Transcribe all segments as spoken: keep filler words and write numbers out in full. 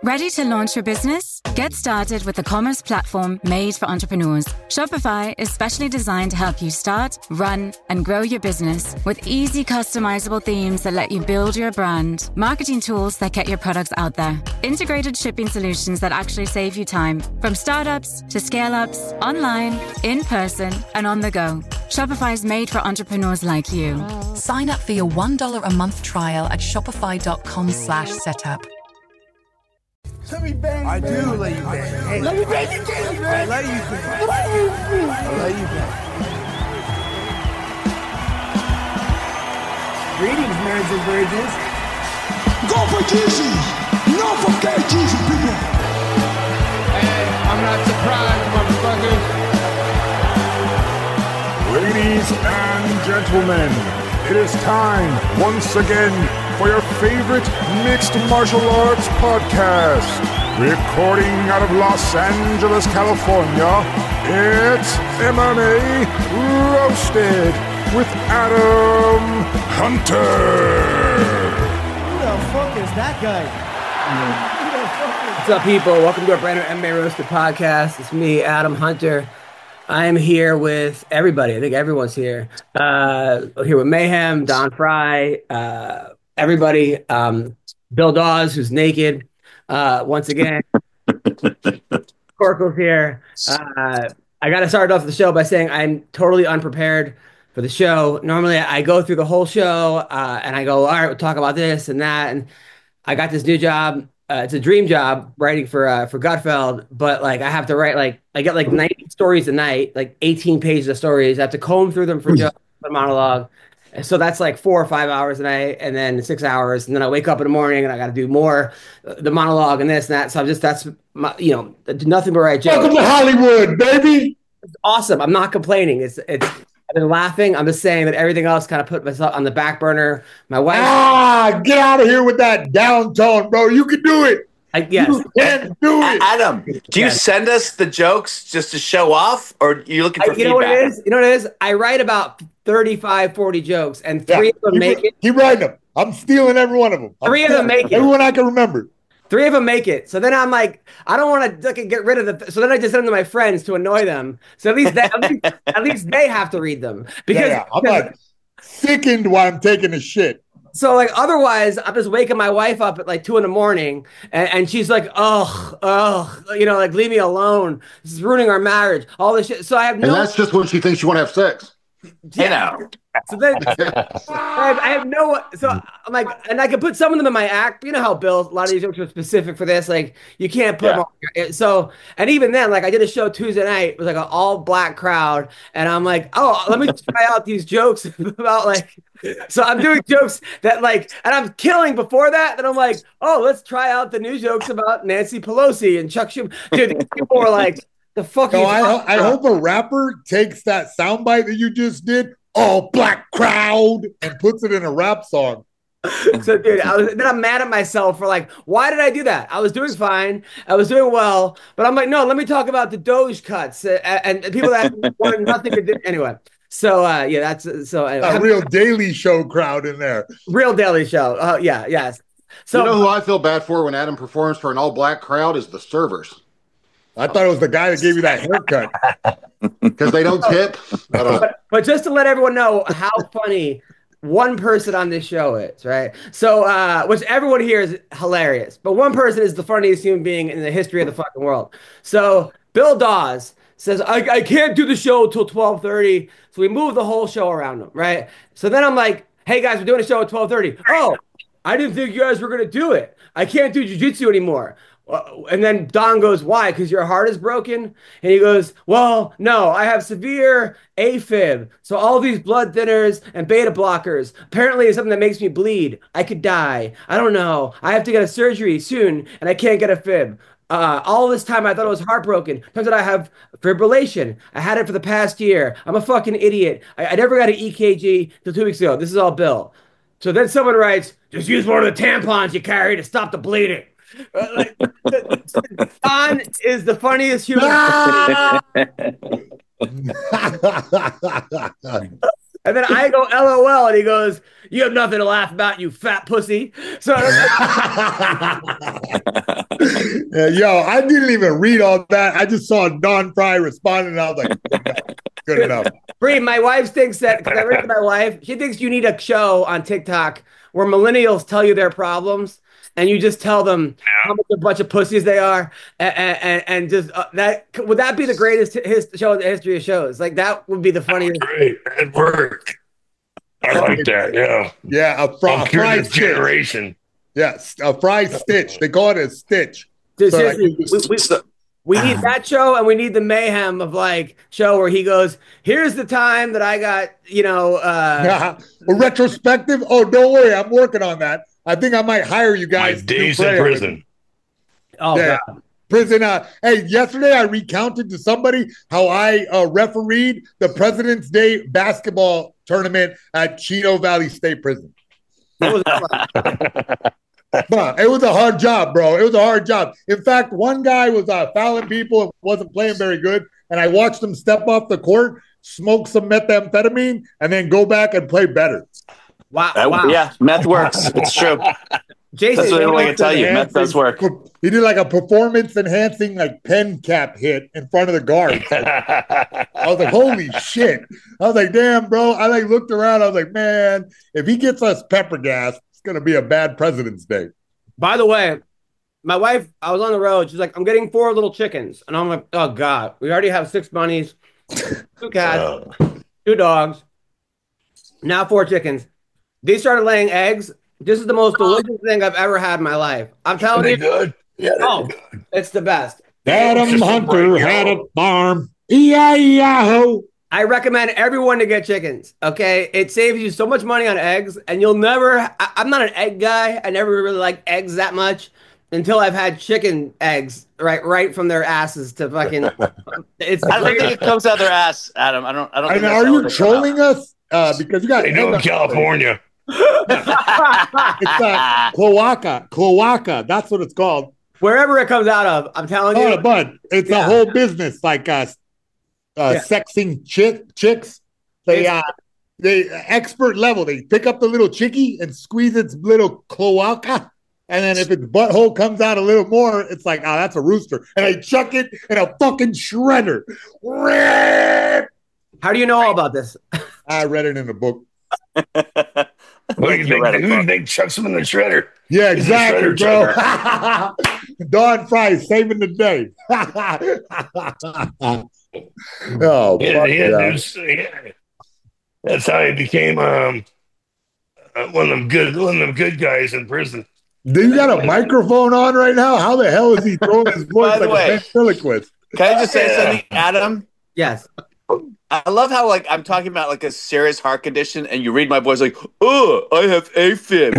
Ready to launch your business? Get started with the commerce platform made for entrepreneurs. Shopify is specially designed to help you start, run, and grow your business with easy customizable themes that let you build your brand, marketing tools that get your products out there, integrated shipping solutions that actually save you time, from startups to scale-ups, online, in person, and on the go. Shopify is made for entrepreneurs like you. Sign up for your one dollar a month trial at shopify.com slash setup. Let me bang you, I baby. do let you bang. Hey. Let me bang you, baby. I let you bang. I let you bang. Greetings, marrieds and virgins. Go for Jesus. No forget Jesus, people. And I'm not surprised, motherfuckers. Ladies and gentlemen, it is time once again for your favorite mixed martial arts podcast. Recording out of Los Angeles, California, it's M M A Roasted with Adam Hunter. Who the fuck is that guy? Who the fuck is What's up, people? Welcome to our brand new M M A Roasted podcast. It's me, Adam Hunter. I'm here with everybody. I think everyone's here. Uh, here with Mayhem, Don Fry, uh, everybody. Um, Bill Dawes, who's naked. Uh, once again, Corkle's here. Uh, I got to start off the show by saying I'm totally unprepared for the show. Normally, I go through the whole show uh, and I go, all right, we'll talk about this and that. And I got this new job. Uh, it's a dream job writing for uh, for Gutfeld, but like I have to write like I get like ninety stories a night, like eighteen pages of stories. I have to comb through them for just a monologue. And so that's like four or five hours a night, and then six hours, and then I wake up in the morning and I got to do more, uh, the monologue and this and that. So I'm just that's my, you know, nothing but write jokes. Welcome to Hollywood, baby. It's awesome. I'm not complaining. It's it's. I've been laughing. I'm just saying that everything else kind of put myself on the back burner. My wife. Ah, get out of here with that down tone, bro. You can do it. I, yes. You can do it. Adam, do you Yes. send us the jokes just to show off, or are you looking for I, you feedback? know what it is? You know what it is? I write about thirty-five, forty jokes, and three Yeah, of them keep, make it. Keep writing them. I'm stealing every one of them. I'm Three of them stealing make it. Everyone I can remember. Three of them make it. So then I'm like, I don't want to like, get rid of the. So then I just send them to my friends to annoy them. So at least they, at, least, at least they have to read them because Yeah, yeah. I'm like sickened while I'm taking a shit. so like otherwise I'm just waking my wife up at like two in the morning and, and she's like, ugh, ugh, you know, like leave me alone. This is ruining our marriage. All this shit. So I have no. And that's just when she thinks you want to have sex. You know. So then I have, I have no, so I'm like, and I can put some of them in my act. You know how Bill, a lot of these jokes are specific for this. Like you can't put Yeah. them all. So, and even then, like I did a show Tuesday night, it was like an all black crowd. And I'm like, oh, let me try out these jokes about like, so I'm doing jokes that like, and I'm killing before that. Then I'm like, oh, let's try out the new jokes about Nancy Pelosi and Chuck Schumer. Dude, these people are like, the fuck are No, you I, talking I about? hope a rapper takes that soundbite that you just did, all black crowd, and puts it in a rap song. So, dude, I was, then I'm mad at myself for like, why did I do that? I was doing fine. I was doing well. But I'm like, no, let me talk about the Doge cuts uh, and, and people that wanted nothing to do. Anyway, so uh, yeah, that's so. A Uh, real Daily Show crowd in there. real Daily Show. Uh, yeah, yes. So, you know who I feel bad for when Adam performs for an all-black crowd is the servers. I thought it was the guy that gave you that haircut. Because they don't tip. I don't know. but, but just to let everyone know how funny one person on this show is, right? So, uh, which everyone here is hilarious, but one person is the funniest human being in the history of the fucking world. So, Bill Dawes says, I, I can't do the show till twelve thirty. So we move the whole show around him, right? So then I'm like, hey guys, we're doing a show at twelve thirty. Oh, I didn't think you guys were going to do it. I can't do jujitsu anymore. Uh, and then Don goes, why? Because your heart is broken? And he goes, well, no, I have severe AFib. So all these blood thinners and beta blockers. Apparently it's something that makes me bleed. I could die. I don't know. I have to get a surgery soon and I can't get a fib. Uh, all this time I thought I was heartbroken. Turns out I have fibrillation. I had it for the past year. I'm a fucking idiot. I, I never got an E K G till two weeks ago. This is all Bill. So then someone writes, just use one of the tampons you carry to stop the bleeding. Uh, like, Don is the funniest human. And then I go L O L, and he goes, "You have nothing to laugh about, you fat pussy." So, Yeah, yo, I didn't even read all that. I just saw Don Fry responding, and I was like, good enough. Good enough. Bree, my wife thinks that, because I read to my wife, she thinks you need a show on TikTok where millennials tell you their problems, and you just tell them yeah. how much a bunch of pussies they are, and, and, and just uh, that would that be the greatest his, show in the history of shows? Like that would be the funniest. Great, it worked. I like that. Yeah, yeah. A, fr- a fried generation. Yes, a fried stitch. They call it a stitch. So, so like, we, we, we need that show, and we need the mayhem of like show where he goes, "Here's the time that I got, you know, uh, a retrospective." Oh, don't worry, I'm working on that. I think I might hire you guys. My days in prison. Oh, yeah. God. Prison. Uh, hey, yesterday I recounted to somebody how I uh, refereed the President's Day basketball tournament at Chino Valley State Prison. What was that like? But it was a hard job, bro. It was a hard job. In fact, one guy was uh, fouling people and wasn't playing very good, and I watched him step off the court, smoke some methamphetamine, and then go back and play better. Wow! That, wow. Yeah, meth works. It's true. Jason, that's what I can tell you. Meth does work. He did like a performance-enhancing like pen cap hit in front of the guard. I was like, "Holy shit!" I was like, "Damn, bro!" I like looked around. I was like, "Man, if he gets us pepper gas, it's gonna be a bad President's Day." By the way, my wife, I was on the road. She's like, "I'm getting four little chickens," and I'm like, "Oh God, we already have six bunnies, two cats, two dogs, now four chickens." They started laying eggs. This is the most delicious thing I've ever had in my life. I'm telling Are you. they good? Yeah, oh, good. It's the best. Adam Hunter had a farm. E I E I O. I recommend everyone to get chickens. Okay, it saves you so much money on eggs, and you'll never. I, I'm not an egg guy. I never really like eggs that much until I've had chicken eggs right, right from their asses to fucking. It's. I don't think it comes out of their ass, Adam. I don't. I don't. I Think mean, that's are you trolling us? Uh, because you got. They do in California. It's a cloaca, cloaca. That's what it's called. Wherever it comes out of, I'm telling you. Oh, but it's yeah. a whole business, like uh, uh yeah. sexing chick chicks. They uh, they expert level. They pick up the little chickie and squeeze its little cloaca, and then if its butthole comes out a little more, it's like, oh, that's a rooster, and they chuck it in a fucking shredder. How do you know all about this? I read it in a book. What do you think? Who do you think chucks them in the shredder? Yeah, exactly, bro. Don Fry saving the day. oh, yeah, yeah, was, yeah. That's how he became um, one of them good, one of them good guys in prison. Do you got a microphone on right now? How the hell is he throwing his voice By the like way, a ventriloquist? Can I just say something, Adam? Yes. I love how like I'm talking about like a serious heart condition, and you read my voice like, "Oh, I have AFib."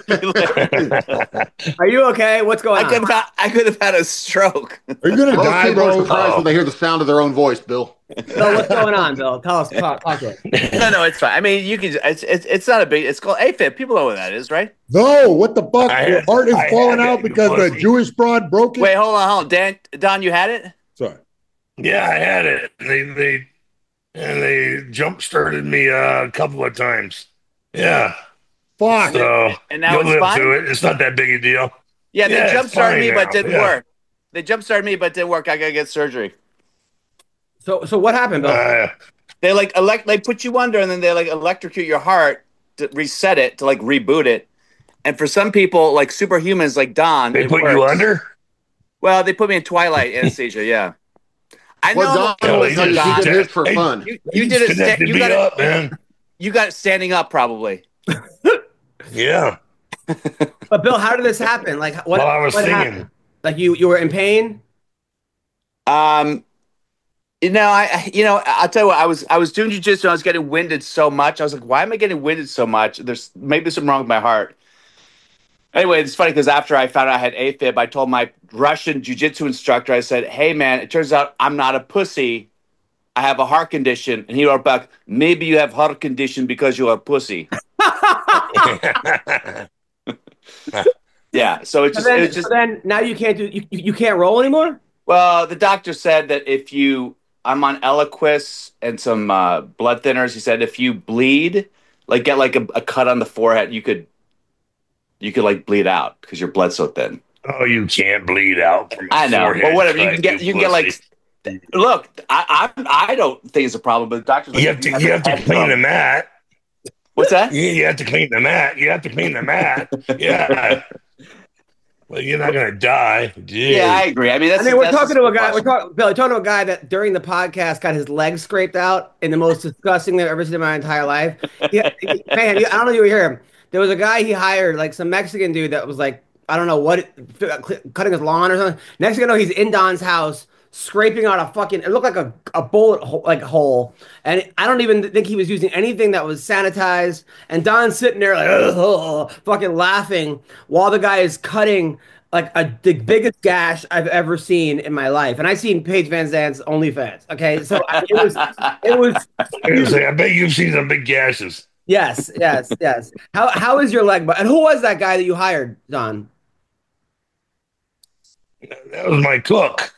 Are you okay? What's going I on? could have had, I could have had a stroke. Are you gonna Most die, people bro? are surprised when they hear the sound of their own voice, Bill. So what's going on, Bill? Tell us. Talk, talk to us. No, no, it's fine. I mean, you can. It's it's it's not a big. It's called AFib. People know what that is, right? No, what the fuck? I Your had- heart is I falling had out it, because the pussy. Jewish broad broke it. Wait, hold on, hold on. Dan, Don, you had it? Sorry. Yeah, I had it. They they and they jump started me uh, a couple of times. Yeah. Fuck. So And now you'll it's live fine? through it. It's not that big a deal. Yeah, they Yeah, jump it's started fine me, but now. didn't Yeah. work. They jump started me, but didn't work. I gotta get surgery. So, so what happened, Bill? Uh, They like elect, they put you under, and then they like electrocute your heart to reset it to like reboot it. And for some people, like superhumans, like Don, they it put you works. under? Well, they put me in twilight anesthesia. Yeah, I know. Well, Don Yeah, always they tells you just- he did his for they- fun. You, you did it. Sta- Connected you me got it. up, man. You got it standing up, probably. Yeah. But Bill, how did this happen? Like, what? While I was what singing. happened? Like you, you were in pain. Um, you know, I, you know, I'll tell you what. I was, I was doing jujitsu. And I was getting winded so much. I was like, why am I getting winded so much? There's maybe something wrong with my heart. Anyway, it's funny because after I found out I had AFib, I told my Russian jujitsu instructor, I said, "Hey, man, it turns out I'm not a pussy. I have a heart condition." And he wrote back, "Maybe you have heart condition because you are a pussy." Yeah. So it So just, then, it just. so then now you can't do. You, you you can't roll anymore. Well, the doctor said that if you, I'm on Eliquis and some uh, blood thinners. He said if you bleed, like get like a, a cut on the forehead, you could, you could like bleed out because your blood's so thin. Oh, you can't bleed out from a I know, forehead but whatever. You cut, can get, you can get pussy. like. Look, I, I, I don't think it's a problem, but the doctors. You have to, you have to clean the mat. What's that? You, you have to clean the mat. You have to clean the mat. Yeah. Well, you're not gonna die. Jeez. Yeah, I agree. I mean, that's. I mean, we're that's talking to a guy. We're question. talking, Billy, talking to a guy that during the podcast got his leg scraped out in the most disgusting thing I've ever seen in my entire life. He, he- man, you- I don't know if you hear him. There was a guy he hired, like some Mexican dude that was like, I don't know what, cutting his lawn or something. Next thing you know, he's in Don's house scraping out a fucking. It looked like a, a bullet hole, like hole, and I don't even think he was using anything that was sanitized. And Don's sitting there like, ugh, fucking laughing while the guy is cutting like a the biggest gash I've ever seen in my life. And I've seen Paige Van Zandt's OnlyFans. Okay, so I- it was it was. I was like, I bet you've seen some big gashes. Yes, yes, yes. How how is your leg? And who was that guy that you hired, Don? That was my cook.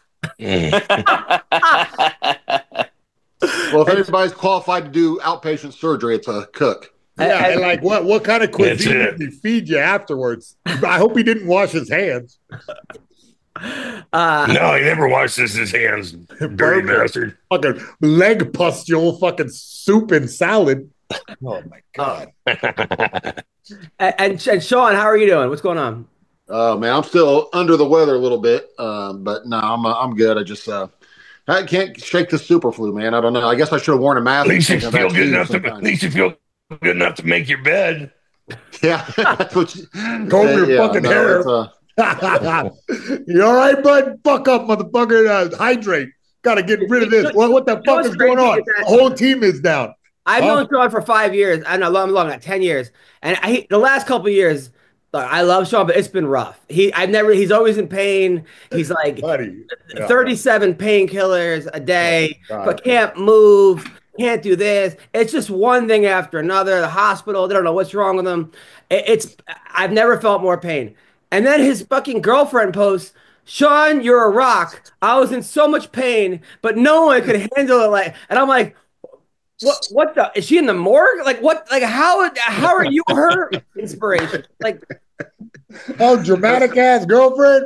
Well, if anybody's qualified to do outpatient surgery, it's a cook. Yeah, and like what what kind of That's cuisine it. did he feed you afterwards? I hope he didn't wash his hands. Uh, No, he never washed his, his hands. Dirty bastard. Fucking leg pustule, fucking soup and salad. Oh my god. and, and and Sean, how are you doing? What's going on? Oh man, I'm still under the weather a little bit, um, but no, I'm uh, I'm good. I just uh, I can't shake the super flu, man. I don't know. I guess I should have worn a mask. At least you and taken a feel vaccine good of enough some to. At kind. least you feel good enough to make your bed. Yeah, that's what you, Comb your yeah, fucking no, hair. it's, uh, You all right, bud? Fuck up, motherfucker. Uh, hydrate. Got to get rid of this. What, what the know fuck what's is going crazy on? is that- The whole team is down. I've Huh? known Sean for five years. I know long, long, not ten years. And I, the last couple of years, look, I love Sean, but it's been rough. He, I've never. He's always in pain. He's like Buddy. Yeah. thirty-seven painkillers a day, Oh, God. but can't move, can't do this. It's just one thing after another. The hospital, they don't know what's wrong with him. It- It's. I've never felt more pain. And then his fucking girlfriend posts, Sean, you're a rock. I was in so much pain, but no one could handle it. Like, and I'm like, what? What the? Is she in the morgue? Like, what? Like, how? How are you her inspiration? Like, Oh, dramatic ass girlfriend.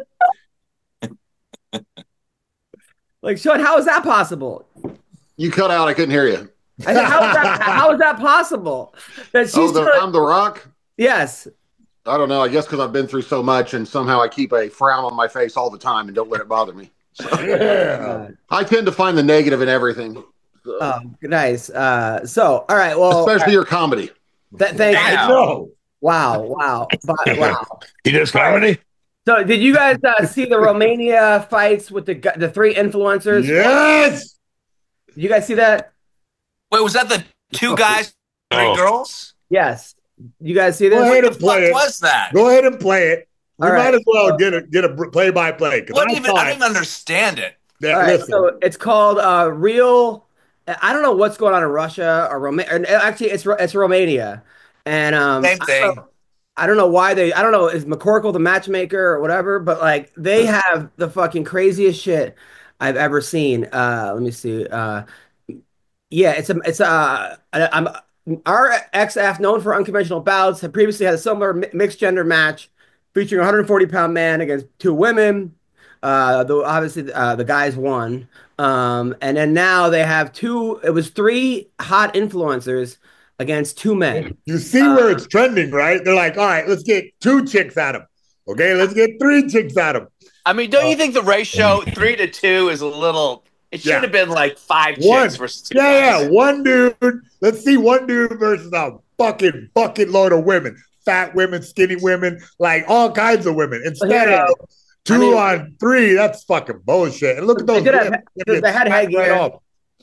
like Sean, how is that possible? you cut out. I couldn't hear you. I said, how is that? How is that possible? That she's Oh, the, gonna- I'm the Rock. yes. I don't know. I guess because I've been through so much, and somehow I keep a frown on my face all the time and don't let it bother me. Yeah. I tend to find the negative in everything, so- Oh, nice. Uh, so, all right. Well, especially your comedy. th- thank I you. know. Wow, wow, But- wow. He does comedy. So, did you guys uh, see the Romania fights with the gu- the three influencers? Yes. Did you guys see that? Wait, was that the two guys, three Oh. girls? Yes. You guys see Go this? ahead What and the play fuck it. was that? Go ahead and play it. We All might right. as well get a get a play by play. What even? I don't even understand it. Yeah, All right, listen. so it's called uh, Real. I don't know what's going on in Russia or Romania. Actually, it's it's Romania, and um, Same I thing. don't know- I don't know why they. I don't know is McCorkle the matchmaker or whatever, but like they have the fucking craziest shit I've ever seen. Uh, let me see. Uh, yeah, it's a it's a. I'm our X F known for unconventional bouts had previously had a similar mi- mixed gender match featuring a one hundred forty pound man against two women. Uh, though obviously uh, the guys won. Um, and then now they have two. It was three hot influencers against two men. You see where it's trending, right? They're like, all right, let's get two chicks at him. Okay, let's get three chicks at him. I mean, don't you think the ratio three to two is a little? It should Yeah. have been like five One. chicks versus two Yeah, guys. yeah. One dude. Let's see one dude versus a fucking bucket load of women. Fat women, skinny women, like all kinds of women. Instead Yeah. of two I mean- on three, that's fucking bullshit. And look at They those did have- women. they get had smacked headgear. off.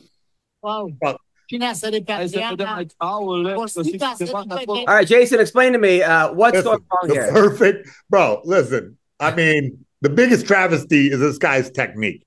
Wow. Fuck. Cine a sărit pe Adriana? Costica a sărit pe All right, Jason, explain to me uh, what's Listen, going wrong the here. perfect, bro. Listen, I mean, the biggest travesty is this guy's technique.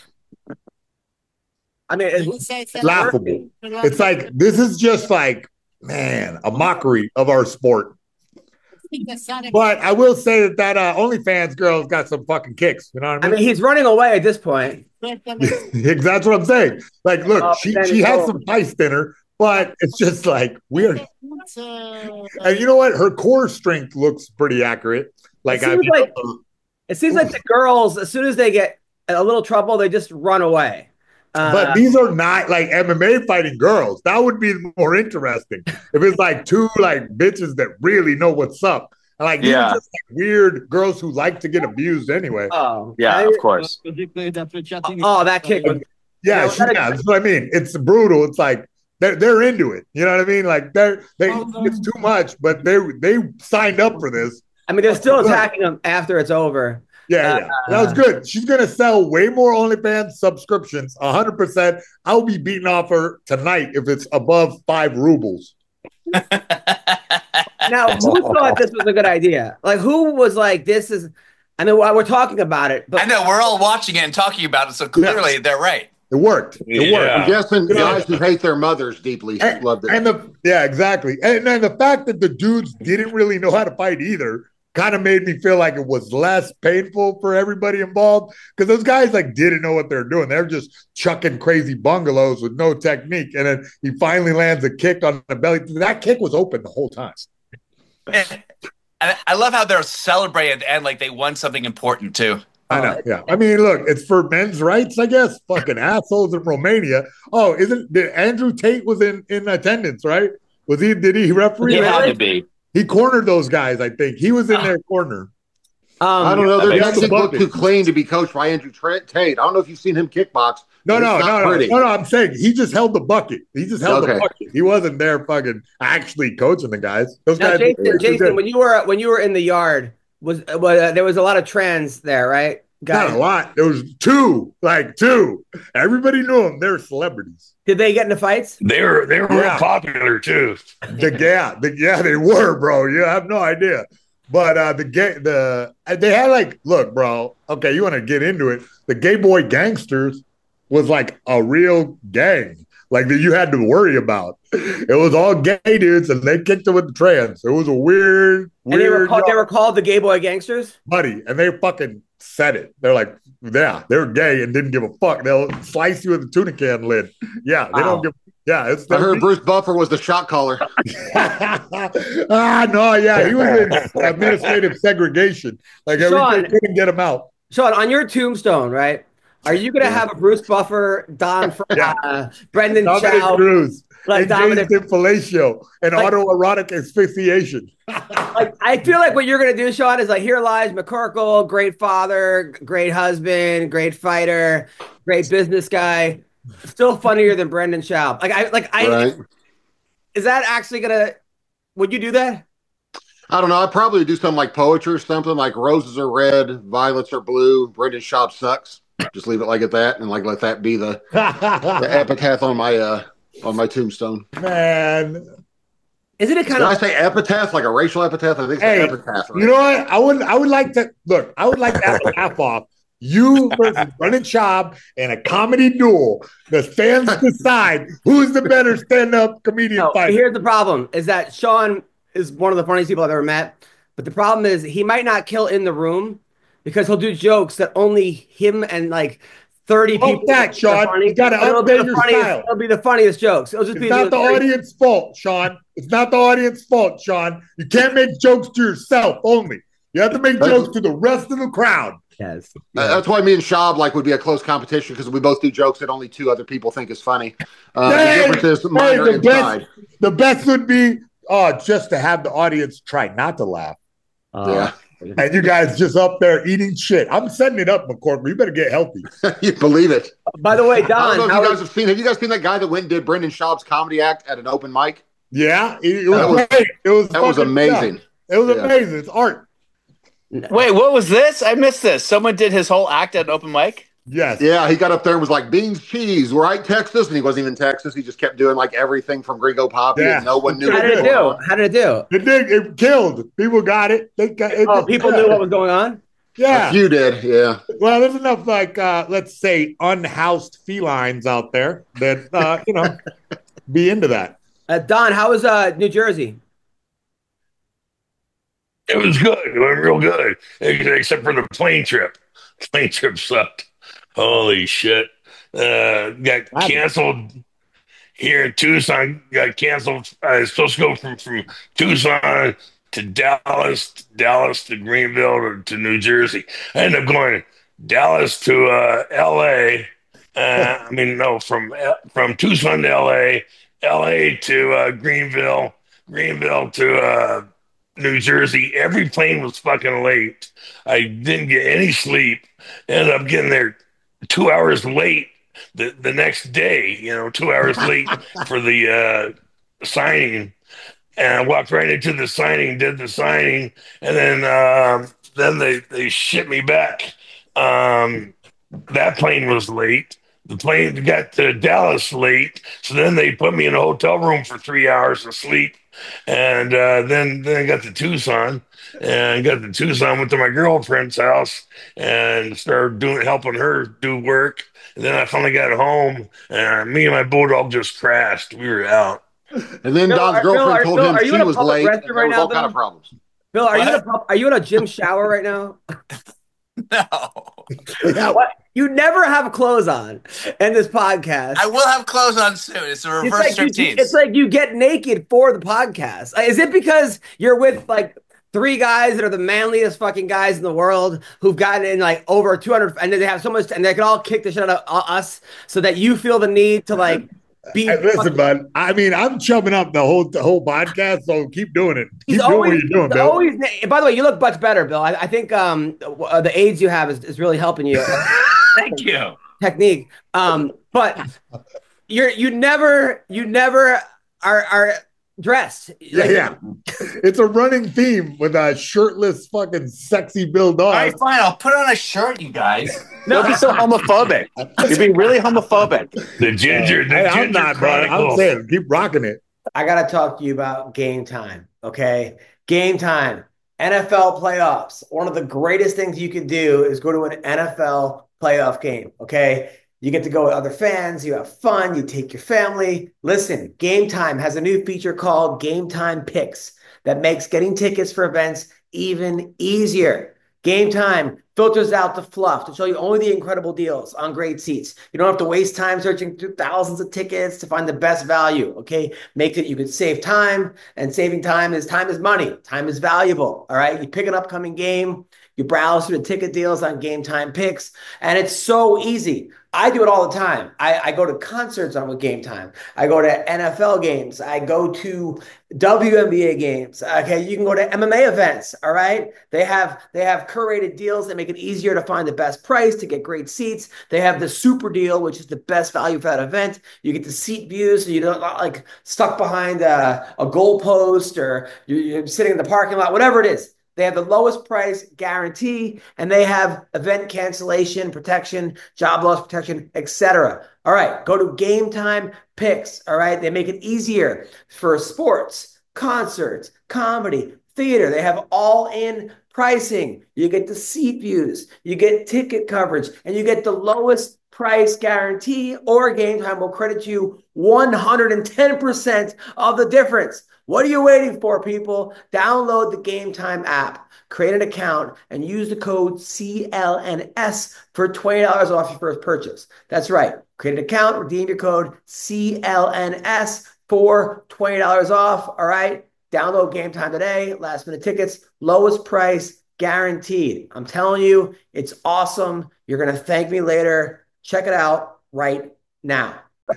I mean, it's, Laughable. It's like this is just like, man, a mockery of our sport. But I will say that that uh, OnlyFans girl's got some fucking kicks. You know what I I mean? mean, he's running away at this point. That's what I'm saying. Like, look, Oh, she then she it's has all- some heist in her, but it's just like weird. And you know what? Her core strength looks pretty accurate. Like It I seems mean, like- uh, It seems like the girls, as soon as they get a little trouble, they just run away. Uh, But these are not like M M A fighting girls. That would be more interesting if it's like two like bitches that really know what's up. And like these Yeah. are just like weird girls who like to get abused anyway. oh, Yeah, I- of course. Oh, that kick was. Yeah, Yeah, she, that- yeah, that's what I mean. It's brutal. It's like they're they're into it. You know what I mean? Like they're they it's too much, but they they signed up for this. I mean, they're still attacking them after it's over. Yeah, yeah. That was good. She's gonna sell way more OnlyFans subscriptions, a hundred percent. I'll be beating off her tonight if it's above five rubles. Now, who thought this was a good idea? Like, who was like, this is, I know we're talking about it, but I know we're all watching it and talking about it, so clearly they're right. It worked. It Yeah. worked. I'm guessing Yeah. guys who hate their mothers deeply And, loved it. and the yeah, exactly. And then the fact that the dudes didn't really know how to fight either kind of made me feel like it was less painful for everybody involved because those guys like didn't know what they're doing. They're just chucking crazy bungalows with no technique, and then he finally lands a kick on the belly. That kick was open the whole time. And I I love how they're celebrating at the end like they won something important too. I know. Yeah. I mean, look, it's for men's rights, I guess. Fucking assholes in Romania. Oh, isn't did Andrew Tate was in in attendance, right? Was he? Did he referee? He had to be. He cornered those guys. I think he was in their corner. um, I don't know. Yeah, Their they got technique the looked bucket. too clean to be coached by Andrew Trent Tate. I don't know if you've seen him kickbox. No, but no, it's no, not no, pretty. no, no. I'm saying he just held the bucket. He just held Okay. the bucket. He wasn't there, fucking actually coaching the guys. Those now, guys. Jason, they Jason, did. when you were when you were in the yard, was uh, uh, there was a lot of trans there, right? Not a lot. There was two, like two. Everybody knew them. They're celebrities. Did they get into fights? They were they were Yeah. real popular too. The yeah, the, yeah, they were, bro. You have no idea. But uh, the gay, the they had like, look, bro. Okay, you want to get into it? The Gay Boy Gangsters was like a real gang, like that you had to worry about. It was all gay dudes, and they kicked it with the trans. It was a weird, And they were weird, called they were called the Gay Boy Gangsters. buddy, and they fucking said it. They're like, yeah, they're gay and didn't give a fuck. They'll slice you with a tuna can lid. Yeah, they Wow. don't give. Yeah, it's. I heard Bruce Buffer was the shot caller. ah, no, yeah, he was in administrative segregation. Like Sean- everything couldn't get him out. Sean, on your tombstone, right? Are you going to have a Bruce Buffer, Don, Fr- Yeah. uh, Brendan Dominic Chow, Cruz, like and Dominic? Jason Fellatio, and Like- autoerotic asphyxiation. Like, I feel like what you're going to do, Sean, is like, here lies McCorkle, great father, great husband, great fighter, great business guy, still funnier than Brendan Schaub. Like, I, like, I, Right. is that actually going to, would you do that? I don't know. I'd probably do something like poetry or something like roses are red, violets are blue, Brendan Schaub sucks. Just leave it like at that and like let that be the, the epitaph on my uh on my tombstone. Man, Isn't it kind Did I of, say epitaph like a racial epitaph? I think it's hey, an epitaph. Right? you know what? I would, I would like to look. I would like to have a laugh off you versus Brendan Schaub in a comedy duel. The fans decide who's the better stand-up comedian no, fighter. here's the problem, is that Sean is one of the funniest people I've ever met. But the problem is he might not kill in the room because he'll do jokes that only him and like thirty Fuck people. that, think are Sean. funny. You gotta But it'll be update the your funniest- style. It'll be the funniest jokes. It'll just It's be not the very- audience's fault, Sean. It's not the audience's fault, Sean. You can't make jokes to yourself only. You have to make jokes to the rest of the crowd. Yes. Uh, that's why me and Schaub like would be a close competition because we both do jokes that only two other people think is funny. Uh, Hey, the difference is hey, minor the inside. best, the best would be uh, just to have the audience try not to laugh. Yeah, And you guys just up there eating shit. I'm setting it up, McCormick. You better get healthy. you believe it. By the way, I don't Don, know if how you guys is- have seen. Have you guys seen that guy that went and did Brendan Schaub's comedy act at an open mic? Yeah, it, it was, That was- great. It was that was fucking- amazing. yeah. It was Yeah. amazing. It's art. Wait, what was this? I missed this. Someone did his whole act at an open mic? Yes. Yeah, he got up there and was like, beans, cheese, right, Texas? And he wasn't even Texas. He just kept doing like everything from Gringo Poppy, Yeah. and no one knew how what did it was going do? on. How did it do? It did. It killed. People got it. They got it. Oh, people knew what was going on? Yeah. A few did, yeah. Well, there's enough, like, uh, let's say, unhoused felines out there that, uh, you know, be into that. Uh, Don, how was uh, New Jersey? It was good. It went real good, except for the plane trip. Plane trip sucked. Holy shit! Uh, got canceled here in Tucson. Got canceled. I was supposed to go from from Tucson to Dallas, Dallas to Greenville to, to New Jersey. I ended up going Dallas to uh, L A. Uh, I mean, no, from from Tucson to L A, L A to uh, Greenville, Greenville to uh, New Jersey. Every plane was fucking late. I didn't get any sleep. Ended up getting there two hours late the, the next day, you know, two hours late for the uh, signing. And I walked right into the signing, did the signing, and then uh, then they, they shipped me back. Um, that plane was late. The plane got to Dallas late, so then they put me in a hotel room for three hours to sleep. And uh, then, then I got to Tucson, and got to Tucson, went to my girlfriend's house, and started doing helping her do work. And then I finally got home, and me and my bulldog just crashed. We were out. And then Bill, Don's are- Bill, girlfriend are- told Bill, him are you she in a was public late. restroom And there right was now, all kind Bill? of problems. Bill, are you in a What? pub- are you in a gym shower right now? No. What? You never have clothes on in this podcast. I will have clothes on soon. It's a It's reverse like, you, striptease. it's like you get naked for the podcast. Uh, Is it because you're with like three guys that are the manliest fucking guys in the world who've gotten in like over two hundred and they have so much and they can all kick the shit out of uh, us so that you feel the need to like be. Hey, listen, bud. I mean, I'm chumming up the whole the whole podcast, so keep doing it. Keep He's doing always, what you're doing, he's Bill. always, and by the way, you look much better, Bill. I, I think um, uh, the AIDS you have is, is really helping you. Thank you. Technique. Um, but you're you never you never are are dressed. Yeah, Like, yeah. It's a running theme with a shirtless, fucking sexy Bill Dawes. All right, fine. I'll put on a shirt, you guys. Don't be so homophobic. You're being really homophobic. The ginger, the Hey, I'm ginger not, bro. I'm Chronicles. saying, keep rocking it. I gotta talk to you about game time. Okay, game time. N F L playoffs. One of the greatest things you could do is go to an N F L playoff game. Okay. You get to go with other fans. You have fun. You take your family. Listen, Game Time has a new feature called Game Time Picks that makes getting tickets for events even easier. Game Time filters out the fluff to show you only the incredible deals on great seats. You don't have to waste time searching through thousands of tickets to find the best value, okay? Makes it you can save time, and saving time is time is money. Time is valuable, all right? You pick an upcoming game, you browse through the ticket deals on Game Time Picks, and it's so easy. I do it all the time. I, I go to concerts on with Game Time. I go to N F L games. I go to W N B A games. Okay, you can go to M M A events. All right, they have they have curated deals that make it easier to find the best price to get great seats. They have the super deal, which is the best value for that event. You get the seat views, so you don't not like stuck behind a, a goalpost or you're, you're sitting in the parking lot, whatever it is. They have the lowest price guarantee, and they have event cancellation protection, job loss protection, et cetera. All right, go to Game Time Picks. All right, they make it easier for sports, concerts, comedy, theater. They have all-in pricing. You get the seat views, you get ticket coverage, and you get the lowest price guarantee, or Game Time will credit you one hundred ten percent of the difference. What are you waiting for, people? Download the Game Time app, create an account, and use the code C L N S for twenty dollars off your first purchase. That's right. Create an account, redeem your code C L N S for twenty dollars off. All right. Download Game Time today. Last minute tickets, lowest price guaranteed. I'm telling you, it's awesome. You're going to thank me later. Check it out right now.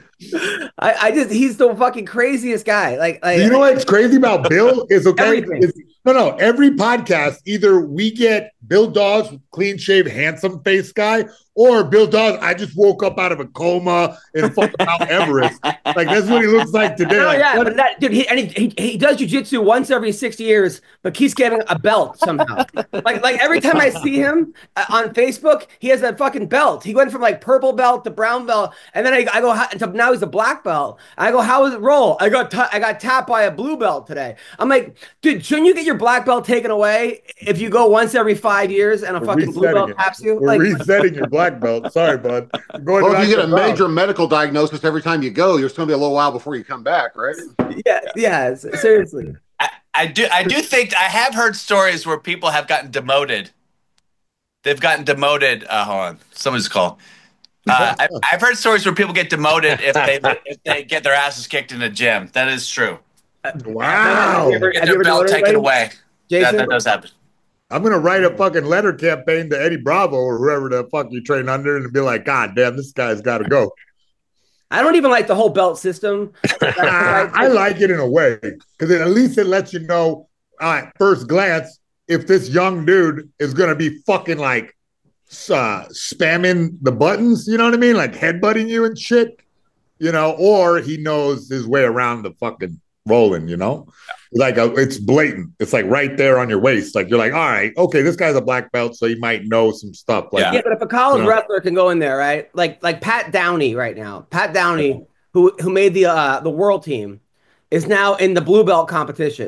I, I just, he's the fucking craziest guy. Like, like You know what's crazy about Bill is okay. Everything. is- no, no. Every podcast, either we get Bill Dawes, clean shaved, handsome face guy, or Bill Dawes. I just woke up out of a coma in fucking Mount Everest. Like that's what he looks like today. Oh Like, yeah, what- but that dude, he, and he, he he does jujitsu once every six years, but keeps getting a belt somehow. like like every time I see him uh, on Facebook, he has a fucking belt. He went from like purple belt to brown belt, and then I, I go "How-" to now he's a black belt. I go, how is it roll? I got ta- I got tapped by a blue belt today. I'm like, dude, shouldn't you get your black belt taken away if you go once every five years and a We're fucking blue resetting belt it. taps you? We're Like, resetting your black belt. Sorry, bud. You're going Well, back if you get to a brown. major medical diagnosis every time you go, you're going to be a little while before you come back, right? yeah, yeah, seriously. I, I do I do think I have heard stories where people have gotten demoted. They've gotten demoted. Uh, hold on, someone's call. Uh, I, I've heard stories where people get demoted if they if they get their asses kicked in the gym. That is true. Wow. Have you ever- Get have you their ever belt demoted taken anybody? away. Jason? That, that does happen. I'm gonna write a fucking letter campaign to Eddie Bravo or whoever the fuck you train under, and be like, God damn, this guy's got to go. I don't even like the whole belt system. I, I like it in a way because at least it lets you know at first glance if this young dude is gonna be fucking like uh, spamming the buttons. You know what I mean? Like headbutting you and shit. You know, or he knows his way around the fucking rolling. You know. Like a, it's blatant. It's like right there on your waist. Like you're like, all right, okay, this guy's a black belt, so he might know some stuff. Like, yeah, yeah but if a college you know? wrestler can go in there, right? Like, like Pat Downey right now. Pat Downey, who who made the uh, the world team, is now in the blue belt competition.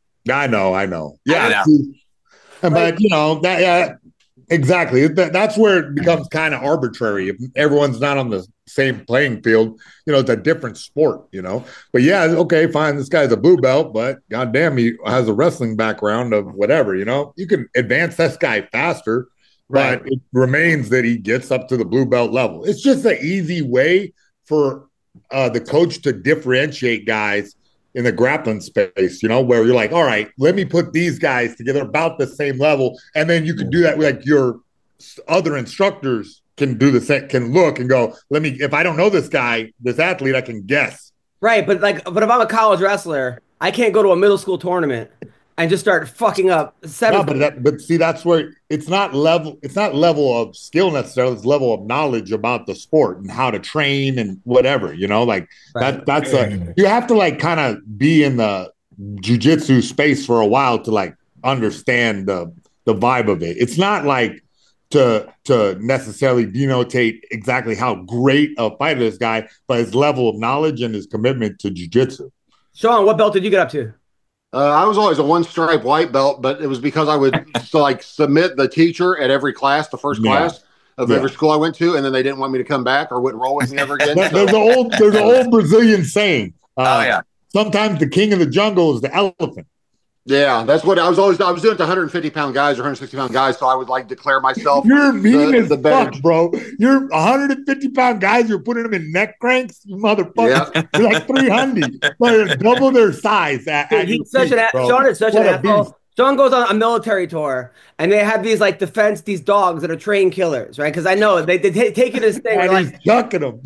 I know, I know. Yeah, I know. See, but you know that. Yeah, exactly. That, that's where it becomes kind of arbitrary. If everyone's not on the same playing field, you know, it's a different sport, you know. But yeah, okay, fine. This guy's a blue belt, but goddamn, he has a wrestling background of whatever, you know. You can advance this guy faster, right. But it remains that he gets up to the blue belt level. It's just an easy way for uh, the coach to differentiate guys in the grappling space, you know, where you're like, all right, let me put these guys together about the same level, and then you can do that with like your other instructors. Can do the same, can look and go, let me, if I don't know this guy, this athlete, I can guess. Right. But like, but if I'm a college wrestler, I can't go to a middle school tournament and just start fucking up seven. No, but that, but see, that's where it's not level, it's not level of skill necessarily, it's level of knowledge about the sport and how to train and whatever, you know, like right. that, that's a, you have to like kind of be in the jiu-jitsu space for a while to like understand the, the vibe of it. It's not like, to to necessarily denotate exactly how great a fighter this guy, but his level of knowledge and his commitment to jiu-jitsu. Sean, what belt did you get up to? Uh, I was always a one-stripe white belt, but it was because I would so like submit the teacher at every class, the first Yeah. class of Yeah. every school I went to, and then they didn't want me to come back or wouldn't roll with me ever again. There- So- There's an old there's an old Brazilian saying. Uh, Oh, yeah. Sometimes the king of the jungle is the elephant. Yeah, that's what I was always. I was doing it to one hundred fifty pound guys or one hundred sixty pound guys, so I would like declare myself. You're mean the, as the better- fuck, bro. You're one hundred fifty pound guys. You're putting them in neck cranks, you motherfucker. Yeah. You're like three hundred, but double their size. At, Dude, at he's your such feet, an a- bro. Sean is such What an a asshole. beast. Sean goes on a military tour, and they have these like defense, these dogs that are trained killers, right? Because I know they they ta- take it as thing. And Like, he's chucking them.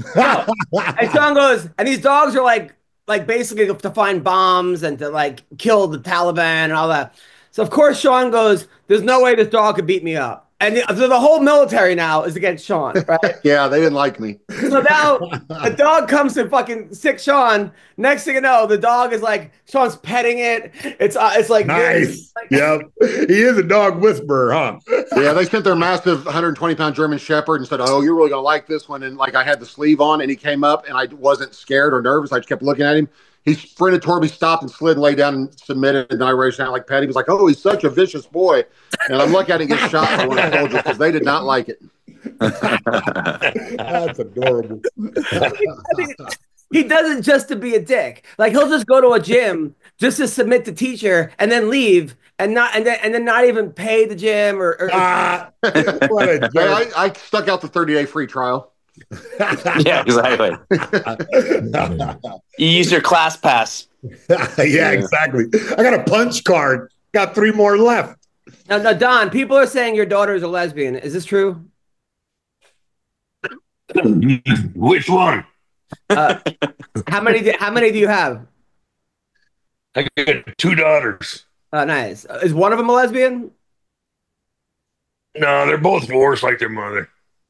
and Sean goes, and these dogs are like like basically to find bombs and to like kill the Taliban and all that. So of course Sean goes, there's no way this dog could beat me up. And the, so the whole military now is against Sean, right? Yeah, they didn't like me. So now the dog comes to fucking sick Sean. Next thing you know, the dog is like Sean's petting it. It's uh, it's like Nice. like- Yep. He is a dog whisperer, huh? Yeah, they sent their massive one hundred twenty pound German Shepherd and said, "Oh, you're really gonna like this one." And like I had the sleeve on, and he came up, and I wasn't scared or nervous. I just kept looking at him. He sprinted toward me, stopped, and slid, and lay down and submitted. And then I raised out like Patty. He was like, "Oh, he's such a vicious boy." And I'm lucky I didn't get shot by one of the soldiers because they did not like it. That's adorable. he does it just to be a dick. Like he'll just go to a gym just to submit the teacher and then leave and not and then and then not even pay the gym or. or Ah, what a Hey, jerk. I, I stuck out the thirty day free trial. Yeah, exactly. You use your class pass. Yeah, exactly. I got a punch card. Got three more left. Now, now, Don, people are saying your daughter is a lesbian. Is this true? Which one? Uh, how many? Do, how many do you have? I got two daughters. Uh, nice. Uh, Is one of them a lesbian? No, they're both divorced like their mother.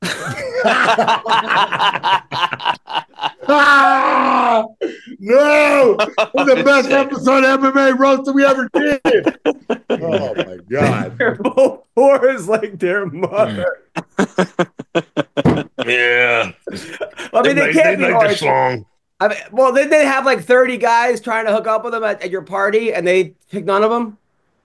Ah, no, it's the best episode of M M A roast that we ever did. Oh my god! They're both whores like their mother. Yeah. I mean, they, like, can't they be like the whores. song. I mean, well, then they have like thirty guys trying to hook up with them at, at your party, and they pick none of them.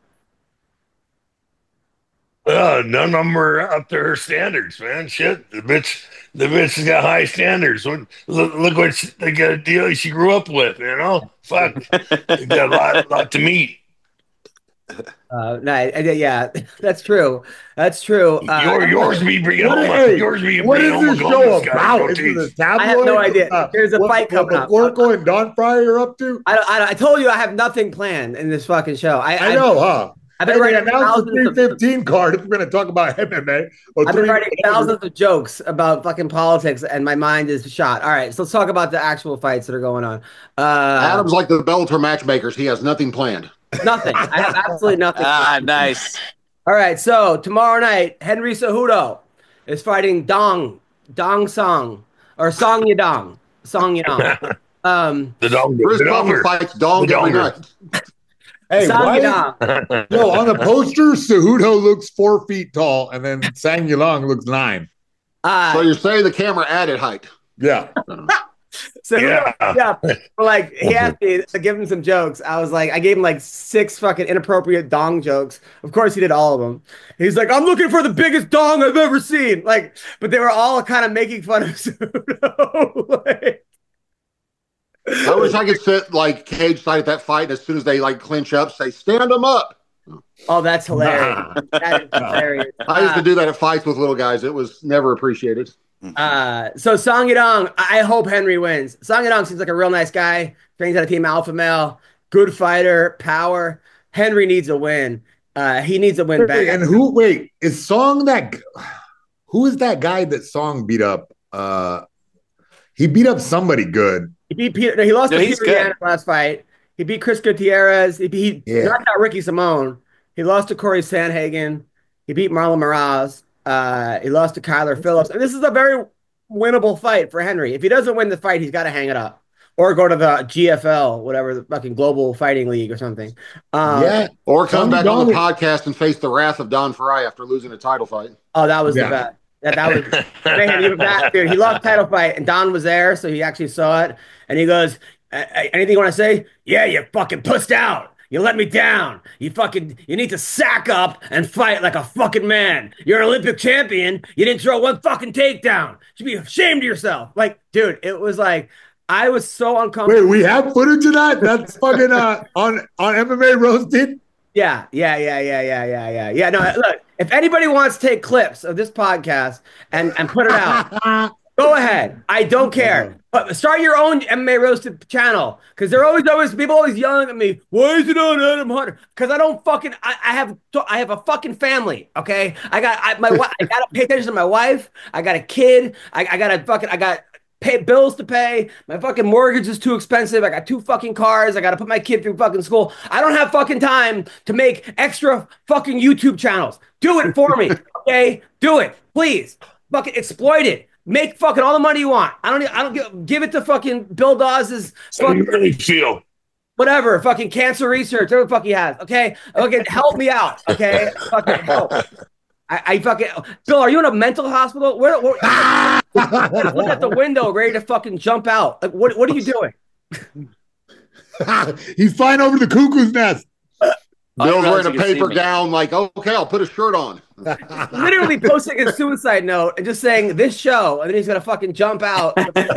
Uh, none of them are up to her standards, man. Shit, the bitch, the bitch has got high standards. What, look, look what she, they got a deal she grew up with, you know. Fuck, they got a lot, lot to meet. Uh, nice. Uh, yeah, that's true. That's true. Uh, Your, yours be bringing What home, is- a, yours be What bringing is home a this golden show sky about? goatee. Is it a tabloid? I have no idea. Uh, There's a what, fight what coming up. Porco and Don Fryer are up to? I, I, I told you I have nothing planned in this fucking show. I, I know, huh? I've been Hey, writing they announced the thousands three of, fifteen card if we're going to talk about M M A. Or I've been three- writing thousands of jokes about fucking politics, and my mind is shot. All right, so let's talk about the actual fights that are going on. Uh, Adam's like the Bellator matchmakers. He has nothing planned. Nothing. I have absolutely nothing. Ah, nice. All right, so tomorrow night, Henry Cejudo is fighting Dong Dong Song or Song Yadong Song Yadong. Um, The dong. Chris The Butler donger. fights Dong The every donger. night. Hey, Song why? Yadong. No, on the poster, Cejudo looks four feet tall, and then Sang Yulong looks nine. Uh, So you're saying the camera added height? Yeah. So Yeah. yeah, but like he asked me to give him some jokes. I was like, I gave him like six fucking inappropriate dong jokes. Of course, he did all of them. He's like, I'm looking for the biggest dong I've ever seen. Like, but they were all kind of making fun of Cejudo. Like, I wish I could sit like cage side at that fight, and as soon as they like clinch up, say stand them up. oh, that's hilarious. That is hilarious. I used Uh, to do that at fights with little guys. It was never appreciated. Uh, so Song Yadong, I I hope Henry wins. Song Yadong seems like a real nice guy. Trains out of Team Alpha Male. Good fighter, power. Henry needs a win. Uh, he needs a win Wait, back. and who? Wait, is Song that? Who is that guy that Song beat up? Uh, he beat up somebody good. He beat Peter. No, he lost No, to he's Peter good. Yan last fight. He beat Chris Gutierrez. He, he Yeah. knocked out Ricky Simone. He lost to Corey Sandhagen. He beat Marlon Moraes. Uh, he lost to Kyler Phillips. And this is a very winnable fight for Henry. If he doesn't win the fight, he's got to hang it up or go to the G F L, whatever, the fucking Global Fighting League or something. Um, yeah. Or come Song back on the Yadong- podcast and face the wrath of Don Fry after losing a title fight. Oh, that was Yeah. the best. That, that was man, even that dude. He lost title fight, and Don was there, so he actually saw it. And he goes, "A- a- "Anything you want to say? Yeah, you fucking pussed out. You let me down. You fucking, you need to sack up and fight like a fucking man. You're an Olympic champion. You didn't throw one fucking takedown. You should be ashamed of yourself." Like, dude, it was like I was so uncomfortable. Wait, we have footage of that? That's fucking uh, on on M M A Roasted. Yeah, yeah, yeah, yeah, yeah, yeah, yeah. Yeah, no, look, if anybody wants to take clips of this podcast and, and put it out, go ahead. I don't care. But start your own M M A Roasted channel. Because they're always, always, people always yelling at me, why is it on Adam Hunter? Because I don't fucking, I, I have, I have a fucking family, okay? I got, I, my, wi- I got to pay attention to my wife. I got a kid. I, I got to fucking, I got, pay bills to pay. My fucking mortgage is too expensive. I got two fucking cars. I got to put my kid through fucking school. I don't have fucking time to make extra fucking YouTube channels. Do it for me, okay? Do it, please. Fucking exploit it. Make fucking all the money you want. I don't. I don't give, give it to fucking Bill Dawes's How do you fucking really feel? whatever. Fucking cancer research. Whatever the fuck he has. Okay. Okay. Help me out. Okay. Fucking help. I, I fucking Bill, are you in a mental hospital? Where, where, look at the window, ready to fucking jump out. Like, what? What are you doing? He's flying over the cuckoo's nest. Bill's realize wearing a you can see paper me. gown, like, okay, I'll put a shirt on. Literally posting a suicide note and just saying this show, and then he's gonna fucking jump out.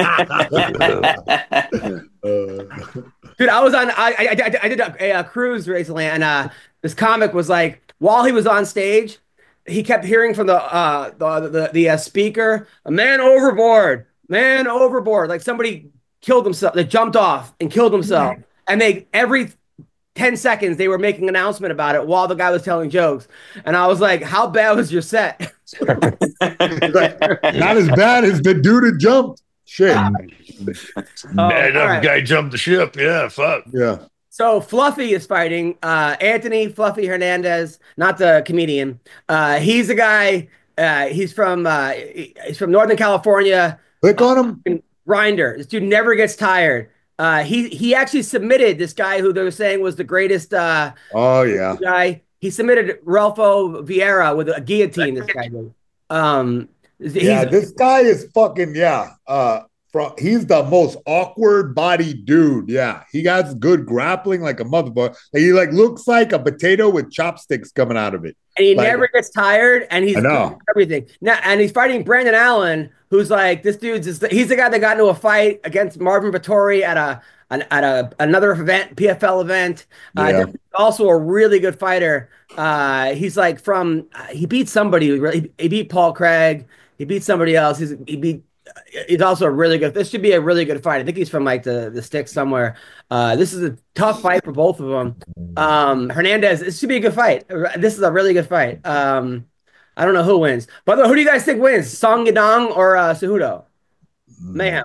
Dude, I was on. I I, I, I did a, a cruise recently, and uh, this comic was like, while he was on stage, he kept hearing from the uh the the, the uh, speaker, "A man overboard, man overboard." Like somebody killed himself. They jumped off and killed himself, and they every ten seconds they were making an announcement about it while the guy was telling jokes. And I was like, how bad was your set? Not as bad as the dude that jumped. Shit. Oh, Bad enough all right. guy jumped the ship. Yeah, fuck. Yeah. So Fluffy is fighting uh, Anthony Fluffy Hernandez, not the comedian. Uh, he's a guy. Uh, he's from uh, he's from Northern California. Click on him. Grinder. This dude never gets tired. Uh, he he actually submitted this guy who they were saying was the greatest uh, Oh yeah. guy. He submitted Ralpho Vieira with a guillotine. This guy did. Um, he's, Yeah, this guy is fucking yeah. Uh, from he's the most awkward body dude. Yeah, he got good grappling like a motherfucker. He like looks like a potato with chopsticks coming out of it. and he Like- never gets tired, and he's I know. good at everything. Now, and he's fighting Brandon Allen, who's like this dude's. Is the, he's the guy that got into a fight against Marvin Vittori at a an, at a another event, P F L event. Uh, Yeah. Also a really good fighter. Uh, he's like from uh, he beat somebody. He, he beat Paul Craig. he beat somebody else. He's he beat. He's also a really good. This should be a really good fight. I think he's from like the the sticks somewhere. Uh, this is a tough fight for both of them. Um, Hernandez. This should be a good fight. This is a really good fight. Um, I don't know who wins. By the way, who do you guys think wins? Song Yadong or uh, Cejudo? Mayhem.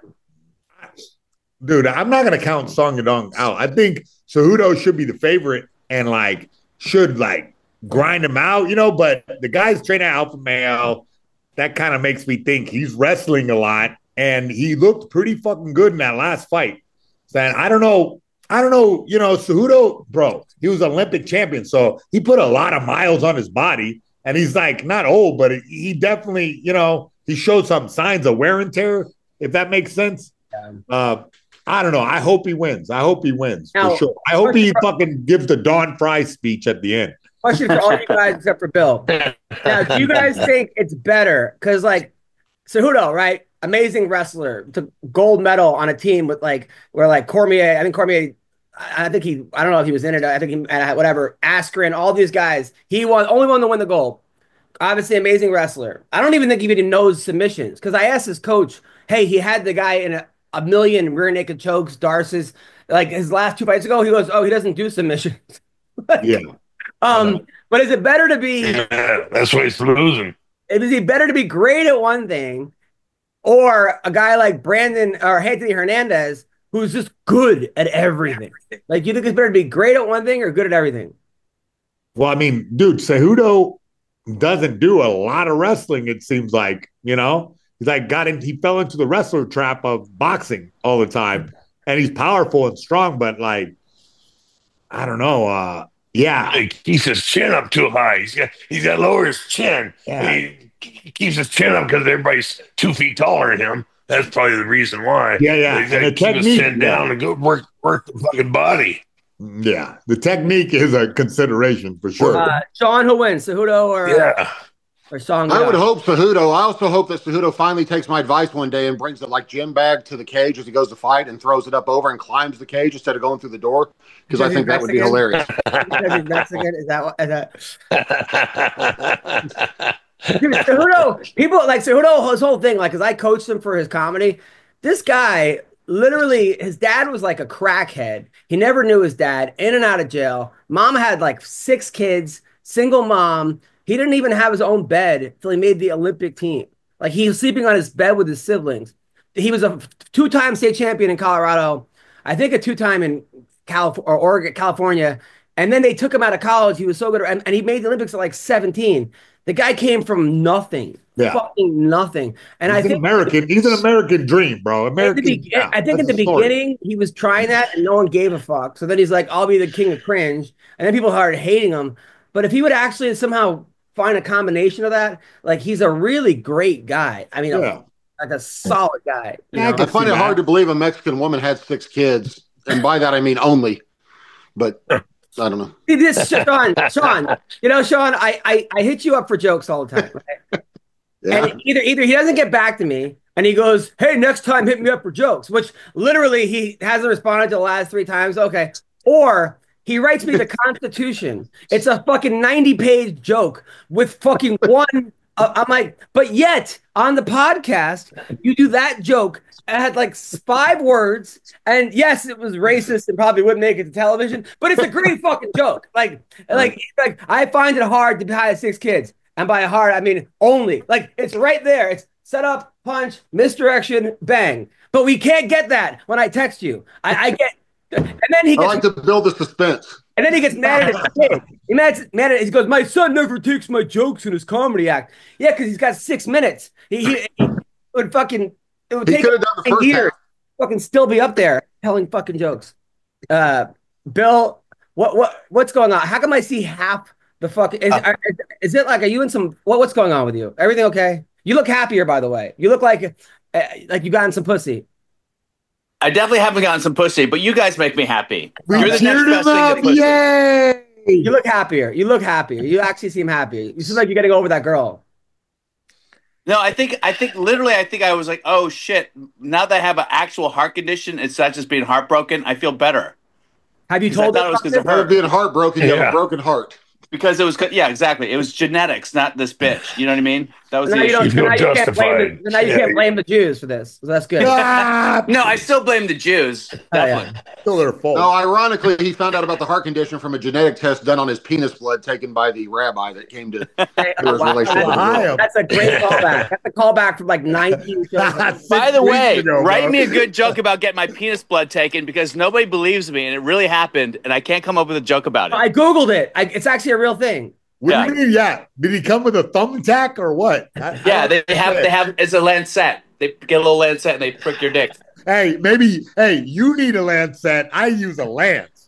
Dude, I'm not gonna count Song Yadong out. I think Cejudo should be the favorite and like should like grind him out, you know. But the guy's training at Alpha Male. That kind of makes me think he's wrestling a lot, and he looked pretty fucking good in that last fight. Saying, I don't know, I don't know, you know, Cejudo, bro, he was Olympic champion, so he put a lot of miles on his body, and he's like not old, but he definitely, you know, he showed some signs of wear and tear, if that makes sense. Yeah. Uh, I don't know. I hope he wins. I hope he wins now, for sure. I hope he fucking gives the Dawn Fry speech at the end. Question for all you guys except for Bill. Now, do you guys think it's better? Because, like, Cejudo, right? Amazing wrestler, took gold medal on a team with, like, where, like, Cormier, I think Cormier, I think he, I don't know if he was in it. I think he, whatever, Askren, all these guys. He won, only one to win the gold. Obviously, amazing wrestler. I don't even think he even knows submissions. Because I asked his coach, hey, he had the guy in a, a million rear naked chokes, Darces, like his last two fights ago. He goes, oh, he doesn't do submissions. Yeah. Um, but is it better to be? Yeah, that's why he's losing. Is it better to be great at one thing, or a guy like Brandon or Anthony Hernandez who's just good at everything? Like, you think it's better to be great at one thing or good at everything? Well, I mean, dude, Cejudo doesn't do a lot of wrestling. It seems like, you know, he's like got in. He fell into the wrestler trap of boxing all the time, and he's powerful and strong, but like, I don't know. Uh, Yeah, he keeps his chin up too high. He's got he's got to lower his chin. Yeah. He, he keeps his chin up because everybody's two feet taller than him. That's probably the reason why. Yeah, yeah. He's got to And the keep his technique, chin down yeah. and go work work the fucking body. Yeah, the technique is a consideration for sure. Uh, Sean, who wins, Cejudo or Yeah. or Song? I would hope Cejudo. I also hope that Cejudo finally takes my advice one day and brings it like gym bag to the cage as he goes to fight and throws it up over and climbs the cage instead of going through the door, because I think that would be hilarious. Because he's Mexican, is that what? Is that... Dude, Cejudo, people like Cejudo, his whole thing, like, because I coached him for his comedy. This guy, literally, his dad was like a crackhead. He never knew his dad, in and out of jail. Mom had like six kids, single mom. He didn't even have his own bed until he made the Olympic team. Like, he was sleeping on his bed with his siblings. He was a two-time state champion in Colorado. I think a two-time in California or Oregon, California. And then they took him out of college. He was so good. And, and he made the Olympics at like seventeen. The guy came from nothing. Yeah. Fucking nothing. And he's I think an American. He's an American dream, bro. American. Be- yeah, I think at the beginning he was trying that and no one gave a fuck. So then he's like, I'll be the king of cringe. And then people started hating him. But if he would actually somehow find a combination of that, like, he's a really great guy. I mean, Yeah. a, like a solid guy. you Yeah, know? I find it hard to believe a Mexican woman had six kids, and by that I mean only. But I don't know. See, this, Sean, Sean, you know, Sean, I, I, I hit you up for jokes all the time, right? Yeah. And either either he doesn't get back to me and he goes, hey, next time hit me up for jokes, which literally he hasn't responded to the last three times. Okay. Or he writes me the Constitution. It's a fucking ninety page joke with fucking one. Uh, I'm like, but yet on the podcast, you do that joke. It had like five words. And yes, it was racist and probably wouldn't make it to television, but it's a great fucking joke. Like, like, like I find it hard to hide six kids. And by hard, I mean only. Like, it's right there. It's set up, punch, misdirection, bang. But we can't get that when I text you. I, I get, and then he I gets, like to build the suspense. and then he gets mad at his kid. He mad, mad at, he goes, my son never takes my jokes in his comedy act. Yeah, because he's got six minutes. He, he, he would fucking, it would He take could have done the first years. half. Fucking still be up there telling fucking jokes. Uh, Bill, what what what's going on? How come I see half the fucking? Is, are, is it like, are you in some? What what's going on with you? Everything okay? You look happier, by the way. You look like uh, like you got in some pussy. I definitely haven't gotten some pussy, but you guys make me happy. We You're the next cheered best him thing up. to pussy. Yay! You look happier. You look happier. You actually seem happy. You seem like you're getting over that girl. No, I think I think literally I think I was like, oh shit. Now that I have an actual heart condition, it's not just being heartbroken. I feel better. Have you Because I told thought her it was because of Instead of her. being heartbroken, you have Yeah. a broken heart. Because it was, yeah, exactly. It was genetics, not this bitch. You know what I mean? That was now the you issue. don't. You feel Now you can't blame justified. the, now you Yeah. can't blame the Jews for this. So that's good. No, I still blame the Jews. Definitely. Still their fault. No, ironically, he found out about the heart condition from a genetic test done on his penis blood taken by the rabbi that came to Hey, do his wow, relationship with the that's, girl. that's a great callback. That's a callback from like nineteen shows. By the weeks way, ago, write bro. me a good joke about getting my penis blood taken because nobody believes me, and it really happened, and I can't come up with a joke about it. I googled it. I, it's actually a real thing. What Yeah. do you mean? Yeah. Did he come with a thumbtack or what? I- I Yeah, don't they have. They have. It's a lancet. They get a little lancet and they prick your dick. Hey, maybe. Hey, you need a lancet. I use a lance.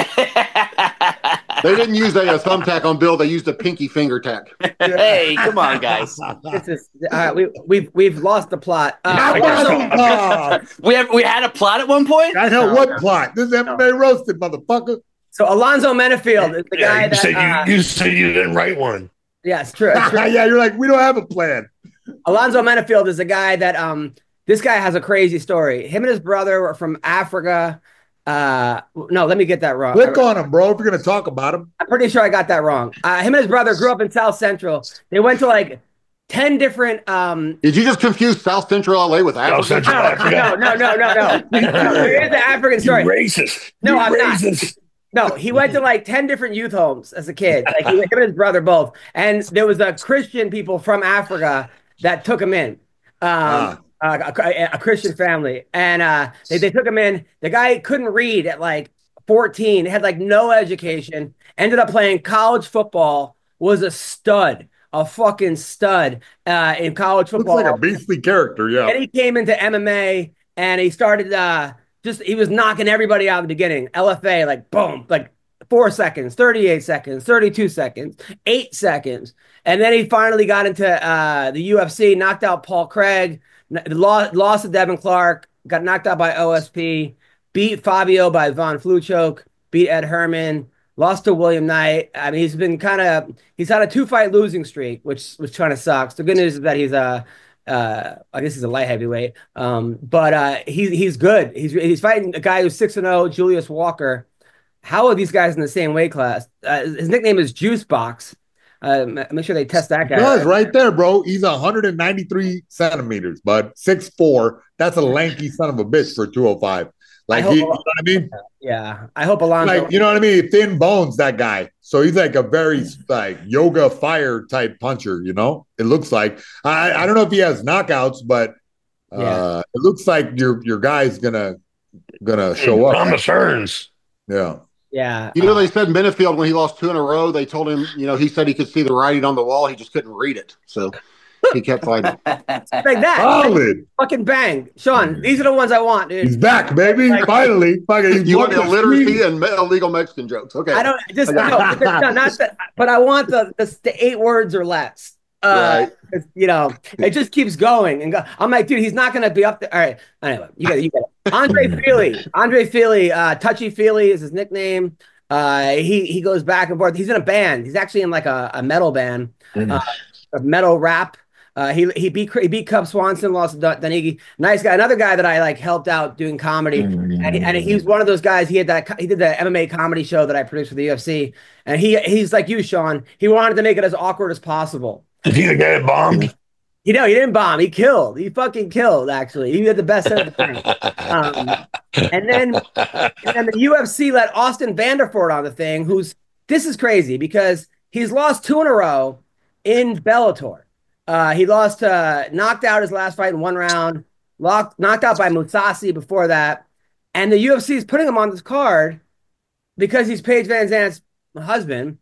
They didn't use a, a thumbtack on Bill. They used a pinky finger tack. Hey, come on, guys. This is uh, we we've we've lost the plot. Uh, Not one plot. We have. We had a plot at one point. I know No, what no. plot. This is M M A roasted, motherfucker. So Alonzo Menafield is the Yeah, guy you that. said uh, you, you said you didn't write one. yeah, it's true. It's true. yeah, you're like, we don't have a plan. Alonzo Menafield is a guy that um this guy has a crazy story. Him and his brother were from Africa. Uh no, let me get that wrong. Click on him, bro, if you're going to talk about him. I'm pretty sure I got that wrong. Uh, him and his brother grew up in South Central. They went to like ten different um Did you just confuse South Central L A with Africa? South Central Africa. no, no, no, no, no. no there is an African You story. racist. No, You I'm not. racist. No, he went to like ten different youth homes as a kid. Like he, him and his brother both. And there was a Christian people from Africa that took him in. Um, uh, a, a Christian family. And uh, they, they took him in. The guy couldn't read at like fourteen, had like no education, ended up playing college football, was a stud, a fucking stud uh, in college Looks football. like a beastly character, yeah. And he came into M M A and he started uh just he was knocking everybody out in the beginning. L F A, like boom, like four seconds, thirty-eight seconds, thirty-two seconds, eight seconds. And then he finally got into uh the U F C, knocked out Paul Craig, n- lost, lost to Devin Clark, got knocked out by O S P, beat Fabio by Von Fluchoke, beat Ed Herman, lost to William Knight. I mean, he's been kind of he's had a two fight losing streak, which which kind of sucks. The good news is that he's a uh, I guess he's a light heavyweight, um, but uh, he's he's good. He's he's fighting a guy who's six and zero, Julius Walker. How are these guys in the same weight class? Uh, his nickname is Juice Box. Uh, make sure they test that guy. Does right there, bro. He's one hundred ninety-three centimeters, bud. six four. That's a lanky son of a bitch for two oh five. Like, I he, hope- you know what I mean? Yeah, I hope Alonzo. Like, you know what I mean? Thin bones, that guy. So he's like a very like yoga fire type puncher, you know? It looks like. I, I don't know if he has knockouts, but uh, Yeah. it looks like your your guy's gonna gonna show up. Thomas Hearns. Yeah. Yeah. You know, they said Benefield, when he lost two in a row, they told him, you know, he said he could see the writing on the wall. He just couldn't read it. So he kept fighting. Like that. Solid. Fucking bang. Sean, these are the ones I want, dude. He's back, baby. Like- Finally. Fucking, he's You want walking the illiteracy street. and me- illegal Mexican jokes. Okay. I don't just I no, got no, no, not that, but I want the, the the eight words or less. Uh, Right. it's, you know, it just keeps going and go. I'm like, dude, he's not going to be up there. All right, anyway, you got it, you got it. Andre Feely, Andre Feely, uh, Touchy Feely is his nickname. Uh, he he goes back and forth. He's in a band. He's actually in like a, a metal band, uh, a metal rap. Uh, he he beat he beat Cub Swanson, lost to Don- Danigi. Nice guy. Another guy that I like helped out doing comedy, and he, and he was one of those guys. He had that he did the M M A comedy show that I produced for the U F C, and he he's like you, Sean. He wanted to make it as awkward as possible. Is he the guy that bombed? You know, he didn't bomb. He killed. He fucking killed. Actually, he did the best of the thing. Um, and then and then the U F C let Austin Vanderford on the thing. Who's this is crazy because he's lost two in a row in Bellator. Uh, he lost, uh, knocked out his last fight in one round, locked, knocked out by Mousasi before that. And the U F C is putting him on this card because he's Paige Van Zandt's husband.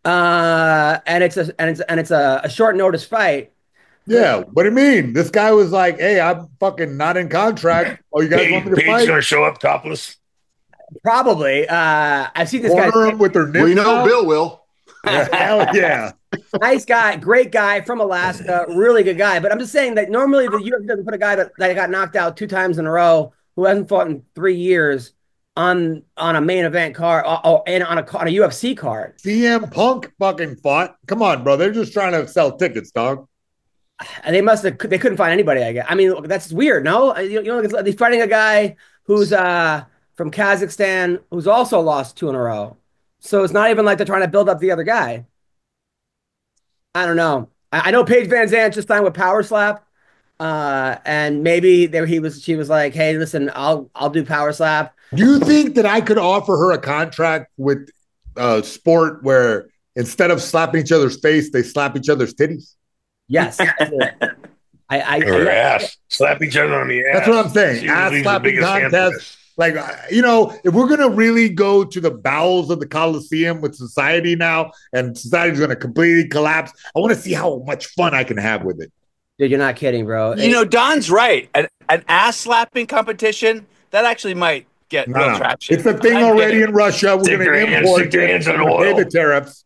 Uh, and it's a, and it's, and it's a, a short notice fight. Yeah. What do you mean? This guy was like, hey, I'm fucking not in contract. Oh, you guys Paige, want me to Paige fight? gonna show up topless. Probably. Uh, I've seen this guy. Corner him with their nips We know out? Bill will. Yeah, hell yeah. Nice guy, great guy from Alaska, really good guy. But I'm just saying that normally the U F C doesn't put a guy that, that got knocked out two times in a row who hasn't fought in three years on on a main event card or, or and on a on a U F C card. C M Punk fucking fought. Come on, bro. They're just trying to sell tickets, dog. And they must have they couldn't find anybody. I guess. I mean, look, that's weird. No, you, you know, they're fighting a guy who's uh from Kazakhstan who's also lost two in a row. So it's not even like they're trying to build up the other guy. I don't know. I, I know Paige Van Zandt just signed with Power Slap. Uh, and maybe there he was, she was like, hey, listen, I'll, I'll do Power Slap. Do you think that I could offer her a contract with uh sport where instead of slapping each other's face, they slap each other's titties? Yes. I, I, or I, ass. Slap each other on the ass. That's what I'm saying. She Ass was the slapping biggest fan of contest. this. Like, you know, if we're going to really go to the bowels of the Coliseum with society now, and society's going to completely collapse, I want to see how much fun I can have with it. Dude, you're not kidding, bro. You know, Don's right. An, an ass slapping competition, that actually might get No, real no. traction. It's a thing I get already it. in Russia. We're Stick going your to hands- import stick your it hands in and pay oil. the tariffs.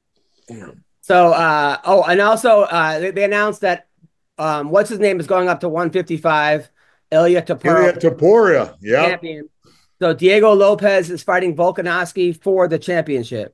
So, uh, oh, and also uh, they, they announced that um, what's his name is going up to one fifty-five. Ilya Topuria, Ilya Topuria, yeah. champion. So Diego Lopez is fighting Volkanovski for the championship,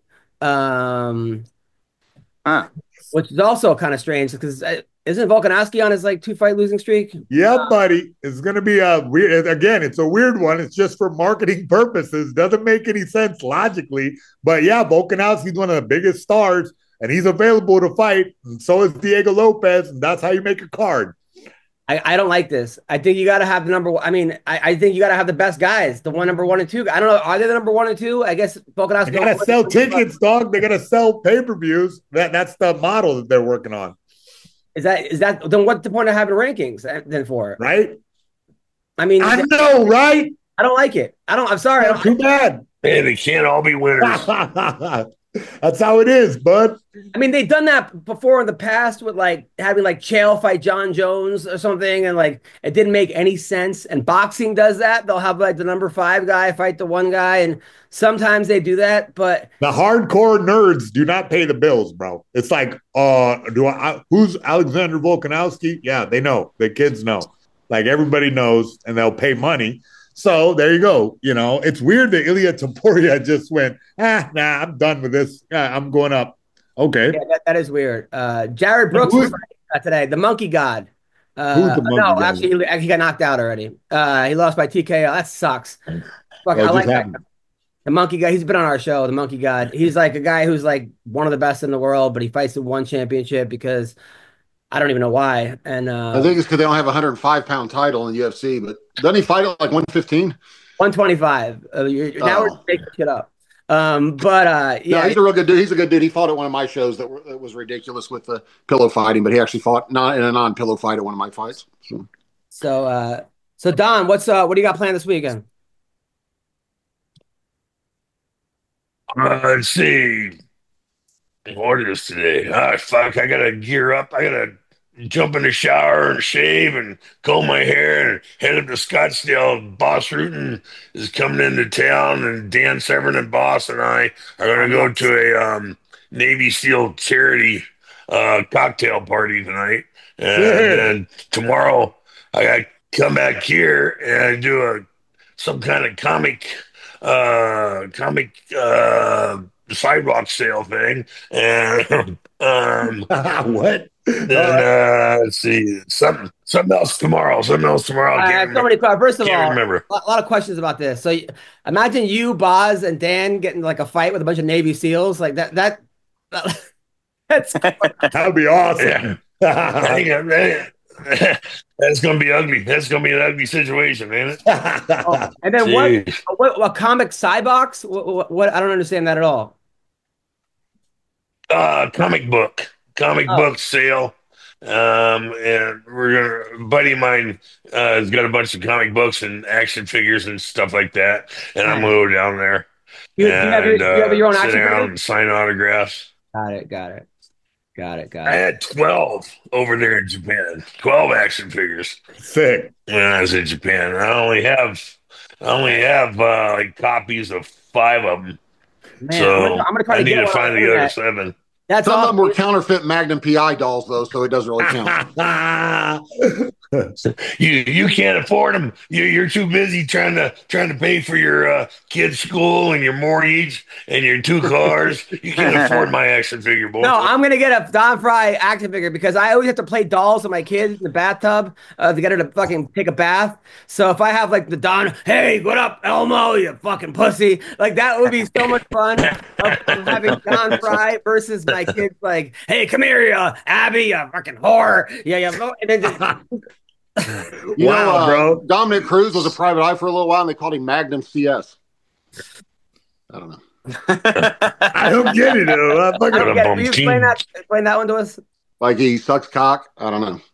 um, Huh. which is also kind of strange because uh, isn't Volkanovski on his like two fight losing streak? Yeah, buddy. It's going to be a weird, again, it's a weird one. It's just for marketing purposes. Doesn't make any sense logically. But yeah, Volkanovski's one of the biggest stars, and he's available to fight. And so is Diego Lopez, and that's how you make a card. I, I don't like this. I think you got to have the number one. I mean, I, I think you got to have the best guys, the one number one and two. I don't know. Are they the number one and two? I guess Volkanovski. They got to sell tickets, dog. They got to sell pay-per-views. That, that's the model that they're working on. Is that is that then? What's the point of having rankings then for it? Right? I mean, I know, right? I don't like it. I don't. I'm sorry. I don't, Too bad. Hey, they can't all be winners. That's how it is, bud. I mean, they've done that before in the past with like having like Chael fight John Jones or something, and like it didn't make any sense. And boxing does that. They'll have like the number five guy fight the one guy, and sometimes they do that. But the hardcore nerds do not pay the bills, bro. It's like, uh, do I? Who's Alexander Volkanovski? Yeah, they know. The kids know. Like everybody knows, and they'll pay money. So there you go. You know, it's weird that Ilya Topuria just went, ah, nah, I'm done with this. Yeah, I'm going up. Okay. Yeah, that, that is weird. Uh, Jared Brooks was fighting, uh, today, the Monkey God. Uh, Who's the Monkey no, God? actually, he, he got knocked out already. Uh, he lost by T K O. That sucks. Fuck, Oh, I it like just that. happened. The Monkey God. He's been on our show. The Monkey God. He's like a guy who's like one of the best in the world, but he fights in one championship because I don't even know why. And uh, I think it's because they don't have a one hundred five pound title in the U F C. But doesn't he fight at like one fifteen? one twenty-five. Uh, you're, now Oh. we're making shit up. Um, but uh, yeah, No, he's a real good dude. He's a good dude. He fought at one of my shows that, were, that was ridiculous with the pillow fighting, but he actually fought not in a non-pillow fight at one of my fights. So. so uh, so Don, what's uh, what do you got planned this weekend? Uh, let's see. What is today? Ah, fuck. I got to gear up. I got to jump in the shower and shave and comb my hair and head up to Scottsdale. Boss Rutan is coming into town, and Dan Severn and Boss and I are going to go to a um, Navy SEAL charity uh, cocktail party tonight. And Yeah. then tomorrow, I got to come back here and I do a some kind of comic uh comic uh sidewalk sale thing, and um what? then uh let's see, something something else tomorrow something else tomorrow. I I can't have so remember. many questions. First of Can't all, remember. a lot of questions about this. So y- imagine you, Boz, and Dan getting like a fight with a bunch of Navy SEAls like that. That, that that's That would be awesome. I think that- that's gonna be ugly. That's gonna be an ugly situation, man. and then what, Jeez. what? What comic Cybox? What, what? What? I don't understand that at all. Uh, comic book, comic Oh. book sale. Um, and we're gonna, a buddy of mine, uh, has got a bunch of comic books and action figures and stuff like that. And I'm gonna go down there You- you have your- and you have your own uh, sit action down figures? and sign autographs. Got it. Got it. Got it. Got I it. had twelve over there in Japan, twelve action figures Sick. when I was in Japan. I only have, I only have, uh, like copies of five of them. Man, so I'm gonna- I'm gonna try I to need get to one find on the other internet. seven. That's Some of awesome. them were counterfeit Magnum P I dolls, though, so it doesn't really count. you you can't afford them. You, you're too busy trying to trying to pay for your uh, kids' school and your mortgage and your two cars. You can't afford my action figure, boy. No, I'm gonna get a Don Fry action figure because I always have to play dolls with my kids in the bathtub uh, to get her to fucking take a bath. So if I have like the Don, hey, what up, Elmo, you fucking pussy, like that would be so much fun. Of, of having Don Fry versus my kids, like, hey, come here, you Abby, you fucking whore, yeah, yeah, and then just. You Wow, know, uh, bro. Dominic Cruz was a private eye for a little while, and they called him Magnum C S. I don't know. I don't get it. Though. I I fucking- don't get it. Will you explain that, explain that one to us? Like he sucks cock. I don't know.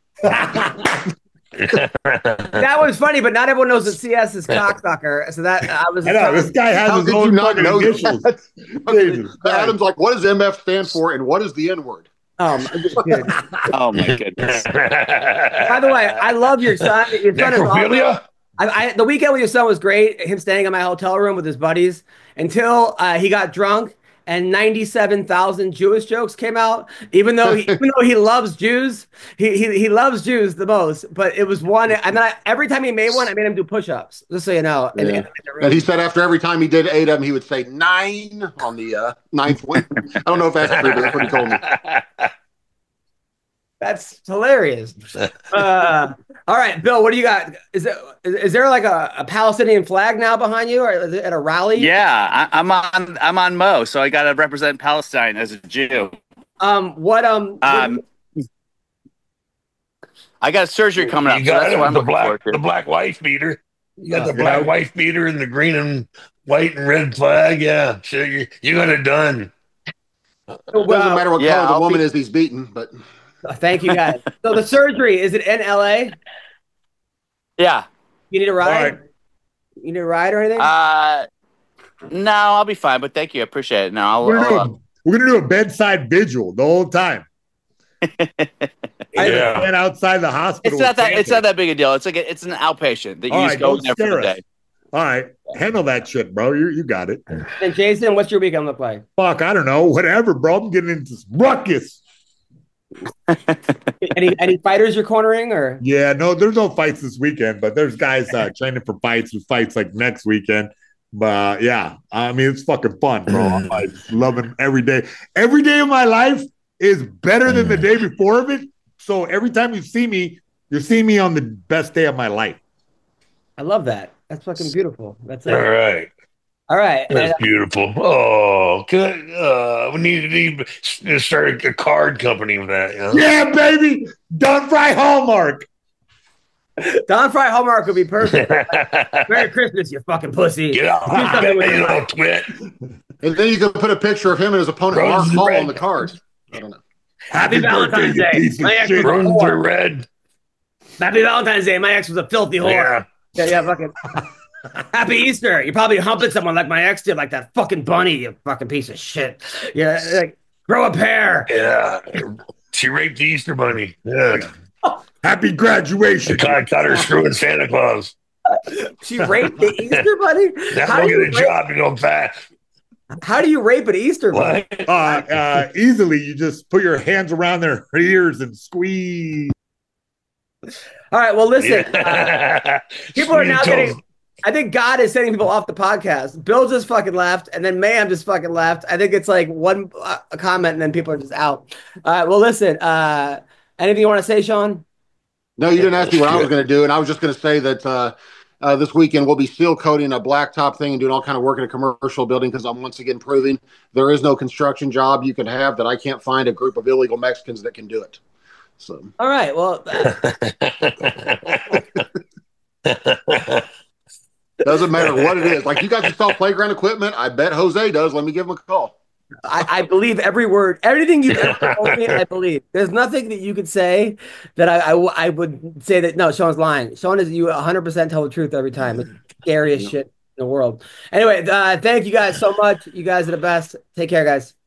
That was funny, but not everyone knows that C S is cocksucker. So that I was. I know this guy has How his did you own not fucking know initials. that? Jesus Christ. Adam's like, what does M F stand for, and what is the N word? Um, I'm just kidding. Oh my goodness. By the way, I love your son. Your son is awesome. Necrophilia? I, I, the weekend with your son was great. Him staying in my hotel room with his buddies until uh, he got drunk and ninety-seven thousand Jewish jokes came out. Even though he, even though he loves Jews, he, he he loves Jews the most. But it was one, and then I, every time he made one, I made him do push-ups. Just so you know. And, Yeah. and- And he said after every time he did eight of them, he would say nine on the uh, ninth one. I don't know if that's true, but that's what he told me. That's hilarious. Uh, all right, Bill, what do you got? Is there is, is there like a, a Palestinian flag now behind you, or is it at a rally? Yeah, I, I'm on. I'm on Mo, so I got to represent Palestine as a Jew. Um. What? Um. what- Um, I got surgery coming up. You So got that's it, what I'm the looking black forward to. the black wife beater. You got the Yeah. black wife beater and the green and white and red flag. Yeah, sure, you, you got it done. It doesn't Well, matter what yeah, color the I'll woman be- is he's beaten, but Thank you, guys. So the surgery, is it in L A? Yeah. You need a All ride? right. You need a ride or anything? Uh, no, I'll be fine. But thank you, I appreciate it. No, I'll. We're gonna, I'll, do a, we're gonna do a bedside vigil the whole time. Yeah. And outside the hospital. it's not that. with It's not that big a deal. It's like a, it's an outpatient that you All just right, go don't in there for scare the us. day. All right, handle that shit, bro. You you got it. And Jason, what's your weekend look like? Fuck, I don't know. Whatever, bro. I'm getting into this ruckus. Any any fighters you're cornering or? Yeah, no, there's no fights this weekend, but there's guys uh, training for fights with fights like next weekend. But yeah, I mean, it's fucking fun, bro. I'm like loving every day. Every day of my life is better than the day before of it. So every time you see me, you're seeing me on the best day of my life. I love that. That's fucking beautiful. That's it. All right. All right. That's beautiful. Oh, good. Uh, we need to need to start a card company with that. You know? Yeah, baby. Don Fry Hallmark. Don Fry Hallmark would be perfect. Merry Christmas, you fucking pussy. Get out. Do something with You your know, life. twit. and then you can put a picture of him and his opponent Mark Roses Hall red. on the card. I don't know. Happy, Happy Valentine's birthday, Day. you piece of My ex shit. was a Roses whore. are red. Happy Valentine's Day. My ex was a filthy whore. Yeah. Yeah, yeah, fucking. Happy Easter. You're probably humping someone like my ex did, like that fucking bunny, you fucking piece of shit. Yeah, like, grow a pair. Yeah. She raped the Easter Bunny. Yeah. Happy graduation. I caught her screwing Santa Claus. She raped the Easter bunny? Now How go do you get a rape- job and go back. How do you rape an Easter bunny? What? Uh, uh, easily, you just put your hands around their ears and squeeze. All right, well, listen. uh, Yeah. people are Sweet now toes. getting. I think God is sending people off the podcast. Bill just fucking left, and then Mayhem just fucking left. I think it's like one uh, a comment, and then people are just out. All right, well, listen. Uh, anything you want to say, Sean? No, you didn't ask me what I was going to do, and I was just going to say that uh, uh, this weekend we'll be seal coating a blacktop thing and doing all kind of work in a commercial building because I'm once again proving there is no construction job you can have that I can't find a group of illegal Mexicans that can do it. So, All right, well, doesn't matter what it is. Like you guys install playground equipment, I bet Jose does. Let me give him a call. I, I believe every word, everything you've ever told me. I believe there's nothing that you could say that I, I, w- I would say that no, Sean's lying. Sean is you one hundred percent tell the truth every time. It's the scariest shit in the world. Anyway, uh, thank you guys so much. You guys are the best. Take care, guys.